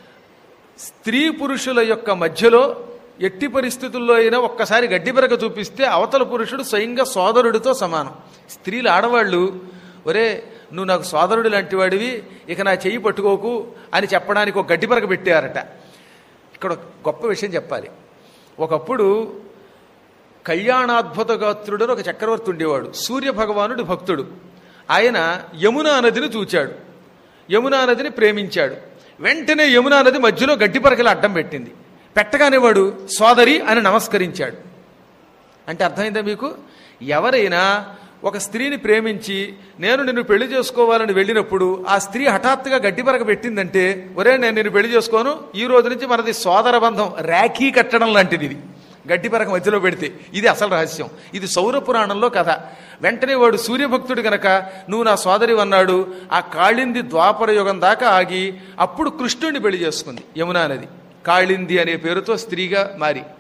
స్త్రీ పురుషుల యొక్క మధ్యలో ఎట్టి పరిస్థితుల్లో అయినా ఒక్కసారి గడ్డి పరక చూపిస్తే అవతల పురుషుడు స్వయంగా సోదరుడితో సమానం. స్త్రీలు ఆడవాళ్ళు, ఒరే నువ్వు నాకు సోదరుడు లాంటి వాడివి, ఇక నా చెయ్యి పట్టుకోకు అని చెప్పడానికి ఒక గడ్డి పరక పెట్టారట. ఇక్కడ గొప్ప విషయం చెప్పాలి. ఒకప్పుడు కళ్యాణాద్భుత గాత్రుడు ఒక చక్రవర్తి ఉండేవాడు, సూర్య భగవానుడి భక్తుడు. ఆయన యమునా నదిని చూచాడు, యమునా నదిని ప్రేమించాడు. వెంటనే యమునా నది మధ్యలో గడ్డి పరకలు అడ్డం పెట్టింది. పెట్టగానే వాడు సోదరి అని నమస్కరించాడు. అంటే అర్థమైందా మీకు? ఎవరైనా ఒక స్త్రీని ప్రేమించి నేను నిన్ను పెళ్లి చేసుకోవాలని వెళ్ళినప్పుడు ఆ స్త్రీ హఠాత్తుగా గడ్డి పరక పెట్టిందంటే, ఒరే నేను నిన్ను పెళ్లి చేసుకోను, ఈ రోజు నుంచి మనది సోదర బంధం, రాఖీ కట్టడం లాంటిది ఇది గడ్డి పరక మధ్యలో పెడితే. ఇది అసలు రహస్యం, ఇది సౌర పురాణంలో కథ. వెంటనే వాడు సూర్యభక్తుడు గనక నువ్వు నా సోదరి అన్నాడు. ఆ కాళింది ద్వాపర యుగం దాకా ఆగి అప్పుడు కృష్ణుడిని పెళ్లి చేసుకుంది యమునా నది. కాళింది అనే పేరుతో స్త్రీగా మారి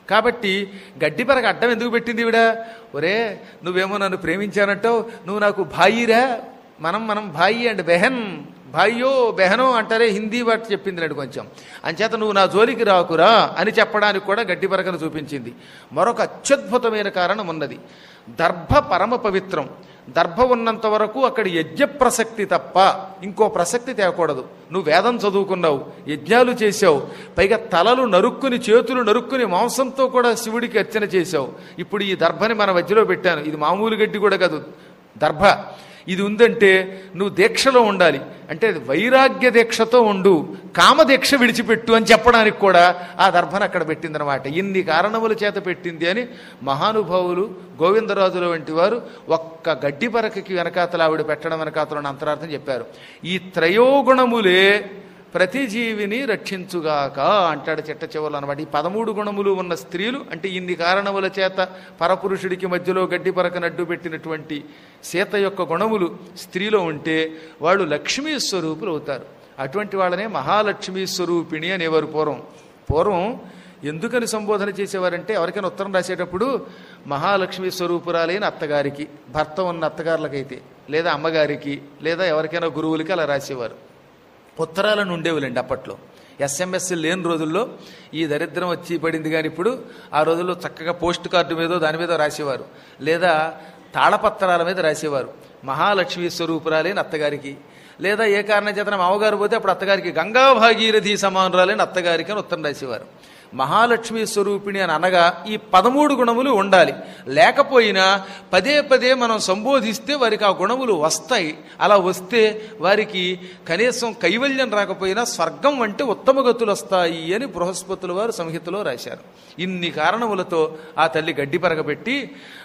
కాబట్టి గడ్డిపరక అడ్డం ఎందుకు పెట్టింది ఈవిడ? ఒరే నువ్వేమో నన్ను ప్రేమించానంటావు, నువ్వు నాకు భాయిరా, మనం మనం భాయి అండ్ బెహన్, భాయ్యో బెహనో అంటారే హిందీ వాటి చెప్పింది నాడు కొంచెం, అంచేత నువ్వు నా జోలికి రాకురా అని చెప్పడానికి కూడా గడ్డిపరకను చూపించింది. మరొక అత్యద్భుతమైన కారణం ఉన్నది. దర్భ పరమ పవిత్రం. దర్భ ఉన్నంత వరకు అక్కడ యజ్ఞ ప్రసక్తి తప్ప ఇంకో ప్రసక్తి తేకూడదు. నువ్వు వేదం చదువుకున్నావు, యజ్ఞాలు చేశావు, పైగా తలలు నరుక్కుని చేతులు నరుక్కుని మాంసంతో కూడా శివుడికి అర్చన చేశావు. ఇప్పుడు ఈ దర్భని మన మధ్యలో పెట్టాను. ఇది మామూలు గడ్డి కూడా కాదు, దర్భ. ఇది ఉందంటే నువ్వు దీక్షలో ఉండాలి, అంటే వైరాగ్య దీక్షతో ఉండు, కామదీక్ష విడిచిపెట్టు అని చెప్పడానికి కూడా ఆ దర్భను అక్కడ పెట్టిందనమాట. ఇన్ని కారణముల చేత పెట్టింది అని మహానుభావులు గోవిందరాజుల వంటి వారు ఒక్క గడ్డి పరకకి వెనకాతల ఆవిడ పెట్టడం వెనకాతల అంతరార్థం చెప్పారు. ఈ త్రయోగుణములే ప్రతి జీవిని రక్షించుగాక అంటాడు చిట్ట చివరలు అనమాట. ఈ పదమూడు గుణములు ఉన్న స్త్రీలు, అంటే ఇన్ని కారణముల చేత పరపురుషుడికి మధ్యలో గడ్డి పరకను అడ్డు పెట్టినటువంటి సీత యొక్క గుణములు స్త్రీలో ఉంటే వాళ్ళు లక్ష్మీ స్వరూపులు అవుతారు. అటువంటి వాళ్ళనే మహాలక్ష్మీ స్వరూపిణి అనేవారు పూర్వం. పూర్వం ఎందుకని సంబోధన చేసేవారంటే, ఎవరికైనా ఉత్తరం రాసేటప్పుడు మహాలక్ష్మీ స్వరూపురాలైన అత్తగారికి, భర్త ఉన్న అత్తగారులకైతే, లేదా అమ్మగారికి, లేదా ఎవరికైనా గురువులకి అలా రాసేవారు. ఉత్తరాలను ఉండేవులేండి అప్పట్లో. ఎస్ఎంఎస్ లేని రోజుల్లో ఈ దరిద్రం వచ్చి పడింది. కానీ ఇప్పుడు ఆ రోజుల్లో చక్కగా పోస్ట్ కార్డు మీదో దాని మీద రాసేవారు, లేదా తాళపత్రాల మీద రాసేవారు మహాలక్ష్మీ స్వరూపురాలైన అత్తగారికి, లేదా ఏ కారణం చేతన మామగారు పోతే అప్పుడు అత్తగారికి గంగా భాగీరథి సమానురాలైన అత్తగారికి అని ఉత్తరం రాసేవారు. మహాలక్ష్మీ స్వరూపిణి అని అనగా ఈ పదమూడు గుణములు ఉండాలి. లేకపోయినా పదే పదే మనం సంబోధిస్తే వారికి ఆ గుణములు వస్తాయి. అలా వస్తే వారికి కనీసం కైవల్యం రాకపోయినా స్వర్గం వంటి ఉత్తమ గతులు వస్తాయి అని బృహస్పతుల వారు సంహితలో రాశారు. ఇన్ని కారణములతో ఆ తల్లి గడ్డి పరగబెట్టి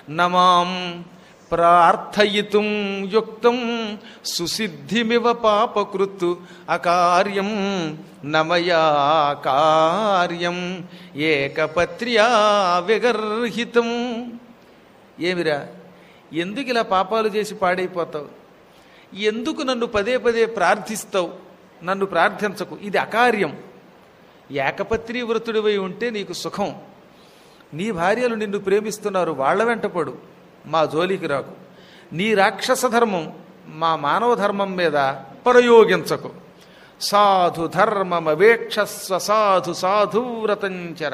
నమాం ప్రార్థయితుం యుక్తం సుసిద్ధిమివ పాపకృత్తు అకార్యం నమయా కార్యం ఏకపత్ర్యా విగర్హితం. ఏమిరా, ఎందుకు ఇలా పాపాలు చేసి పాడైపోతావు? ఎందుకు నన్ను పదే పదే ప్రార్థిస్తావు? నన్ను ప్రార్థించకు, ఇది అకార్యం. ఏకపత్రి వ్రతుడివై ఉంటే నీకు సుఖం. నీ భార్యలు నిన్ను ప్రేమిస్తున్నారు, వాళ్ళ వెంటపడు, మా జోలికి రాకు. నీ రాక్షస ధర్మం మా మానవ ధర్మం మీద ప్రయోగించకు. సాధు ధర్మమవేక్షస్వ సాధు సాధువ్రతంచర.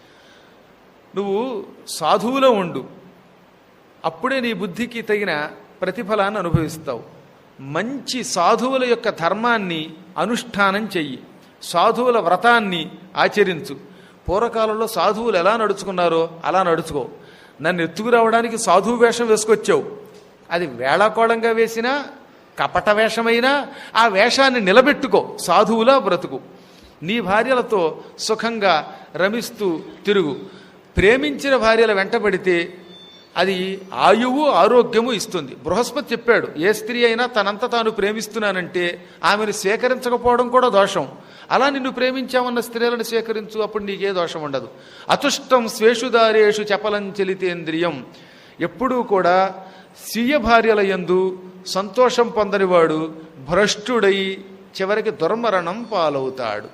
నువ్వు సాధువులో ఉండు, అప్పుడే నీ బుద్ధికి తగిన ప్రతిఫలాన్ని అనుభవిస్తావు. మంచి సాధువుల యొక్క ధర్మాన్ని అనుష్ఠానం చెయ్యి, సాధువుల వ్రతాన్ని ఆచరించు. పూర్వకాలంలో సాధువులు ఎలా నడుచుకున్నారో అలా నడుచుకో. నన్ను ఎత్తుకురావడానికి సాధువు వేషం వేసుకొచ్చావు, అది వేళాకోళంగా వేసినా కపట వేషమైనా ఆ వేషాన్ని నిలబెట్టుకో, సాధువులా బ్రతుకు. నీ భార్యలతో సుఖంగా రమిస్తూ తిరుగు. ప్రేమించిన భార్యల వెంటబడితే అది ఆయువు ఆరోగ్యము ఇస్తుంది. బృహస్పతి చెప్పాడు, ఏ స్త్రీ అయినా తనంత తాను ప్రేమిస్తున్నానంటే ఆమెను స్వీకరించకపోవడం కూడా దోషం. అలా నిన్ను ప్రేమించామన్న స్త్రీలను స్వీకరించు, అప్పుడు నీకే దోషం ఉండదు. అతుష్టం స్వేషుదారేషు చపలం చలితేంద్రియం. ఎప్పుడూ కూడా స్వీయ భార్యల యందు సంతోషం పొందనివాడు భ్రష్టుడై చివరికి దుర్మరణం పాలవుతాడు.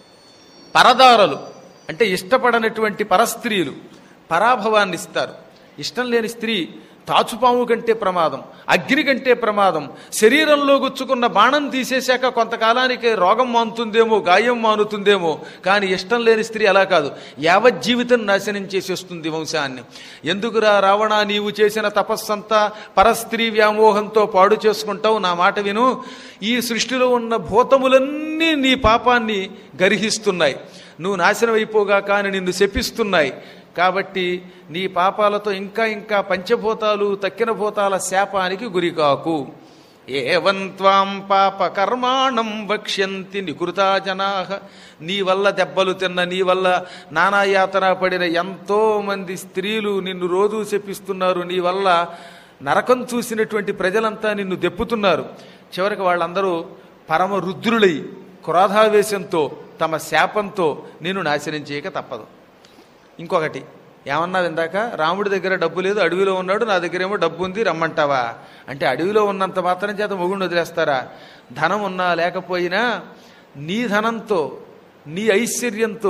పరదారలు అంటే ఇష్టపడనటువంటి పరస్త్రీలు పరాభవాన్ని ఇస్తారు. ఇష్టం లేని స్త్రీ తాచుపాము కంటే ప్రమాదం, అగ్ని కంటే ప్రమాదం. శరీరంలో గుచ్చుకున్న బాణం తీసేశాక కొంతకాలానికి రోగం మానుతుందేమో, గాయం మానుతుందేమో, కానీ ఇష్టం లేని స్త్రీ అలా కాదు, యావజ్జీవితం నాశనం చేసేస్తుంది వంశాన్ని. ఎందుకురా రావణ, నీవు చేసిన తపస్సంతా పరస్త్రీ వ్యామోహంతో పాడు చేసుకుంటావు. నా మాట విను, ఈ సృష్టిలో ఉన్న భూతములన్నీ నీ పాపాన్ని గర్హిస్తున్నాయి, నువ్వు నాశనం అయిపోగా కానీ నిన్ను శపిస్తున్నాయి. కాబట్టి నీ పాపాలతో ఇంకా ఇంకా పంచభూతాలు తక్కిన భూతాల శాపానికి గురికాకు. ఏవం త్వాం పాప కర్మాణం వక్ష్యంతి నికృతా జనాః. నీ వల్ల దెబ్బలు తిన్న, నీ వల్ల నానాయాతన పడిన ఎంతో మంది స్త్రీలు నిన్ను రోజూ శపిస్తున్నారు. నీ వల్ల నరకం చూసినటువంటి ప్రజలంతా నిన్ను దెప్పుతున్నారు. చివరికి వాళ్ళందరూ పరమ రుద్రులై క్రోధావేశంతో తమ శాపంతో నిన్ను నాశనం చేయక తప్పదు. ఇంకొకటి ఏమన్నా ఇందాక, రాముడి దగ్గర డబ్బు లేదు, అడవిలో ఉన్నాడు, నా దగ్గరేమో డబ్బు ఉంది, రమ్మంటావా అంటే అడవిలో ఉన్నంత మాత్రం చేత మొగుడిని వదిలేస్తారా? ధనం ఉన్నా లేకపోయినా నీ ధనంతో నీ ఐశ్వర్యంతో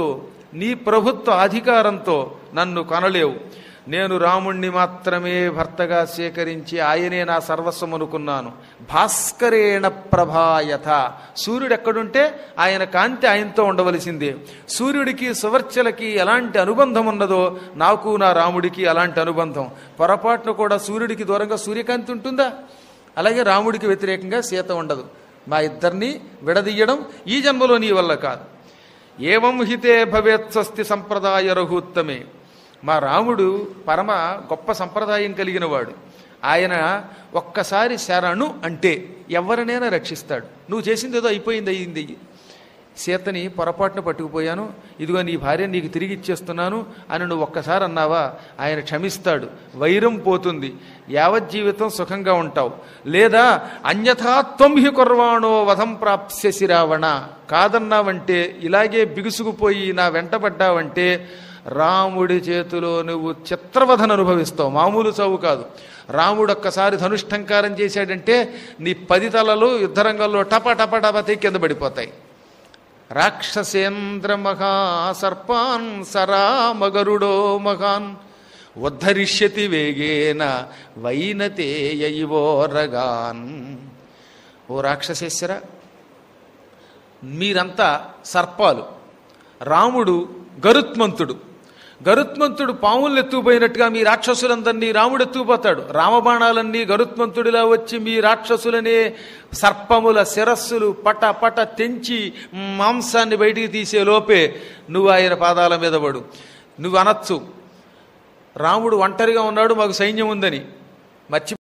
నీ ప్రభుత్వ అధికారంతో నన్ను కొనలేవు. నేను రాముణ్ణి మాత్రమే భర్తగా స్వీకరించి ఆయనే నా సర్వస్వం అనుకున్నాను. భాస్కరేణ ప్రభాయత, సూర్యుడు ఎక్కడుంటే ఆయన కాంతి ఆయనతో ఉండవలసిందే. సూర్యుడికి సువర్చలకి ఎలాంటి అనుబంధం ఉన్నదో నాకు నా రాముడికి అలాంటి అనుబంధం. పొరపాటును కూడా సూర్యుడికి దూరంగా సూర్యకాంతి ఉంటుందా? అలాగే రాముడికి వ్యతిరేకంగా సీత ఉండదు. మా ఇద్దరిని విడదీయడం ఈ జన్మలో నీ వల్ల కాదు. ఏవం హితే భవేత్ స్వస్తి సంప్రదాయ రఘుత్తమే. మా రాముడు పరమ గొప్ప సంప్రదాయం కలిగిన వాడు. ఆయన ఒక్కసారి శరణు అంటే ఎవరినైనా రక్షిస్తాడు. నువ్వు చేసింది ఏదో అయిపోయింది, అయ్యింది. సీతని పొరపాటున పట్టుకుపోయాను, ఇదిగో నీ భార్య నీకు తిరిగి ఇచ్చేస్తున్నాను అని నువ్వు ఒక్కసారి అన్నావా, ఆయన క్షమిస్తాడు. వైరం పోతుంది, యావజ్జీవితం సుఖంగా ఉంటావు. లేదా అన్యథా త్వం హి కుర్వాణో వధం ప్రాప్స్యసి రావణ, కాదన్నావంటే ఇలాగే బిగుసుకుపోయి నా వెంటబడ్డావంటే రాముడి చేతిలో నువ్వు చిత్రవధను అనుభవిస్తావు. మామూలు చావు కాదు. రాముడు ఒక్కసారి ధనుష్టంకారం చేశాడంటే నీ పది తలలు యుద్ధరంగంలో టప టప టప తెగి కింద పడిపోతాయి. రాక్షసేంద్ర మహాసర్పాన్ సరామగరుడో మహాన్ ఉద్ధరిష్యతి వేగేన వైనతేయైవోరగాన్. ఓ రాక్షసేశ్వర, మీరంతా సర్పాలు, రాముడు గరుత్మంతుడు. గరుత్మంతుడు పాములను ఎత్తుకుపోయినట్టుగా మీ రాక్షసులందరినీ రాముడు ఎత్తుకుపోతాడు. రామబాణాలన్నీ గరుత్మంతుడిలా వచ్చి మీ రాక్షసులనే సర్పముల శిరస్సులు పట పట తెంచి మాంసాన్ని బయటికి తీసే లోపే నువ్వు ఆయన పాదాల మీద పడు. నువ్వు అనొచ్చు, రాముడు ఒంటరిగా ఉన్నాడు, మాకు సైన్యం ఉందని. మర్చి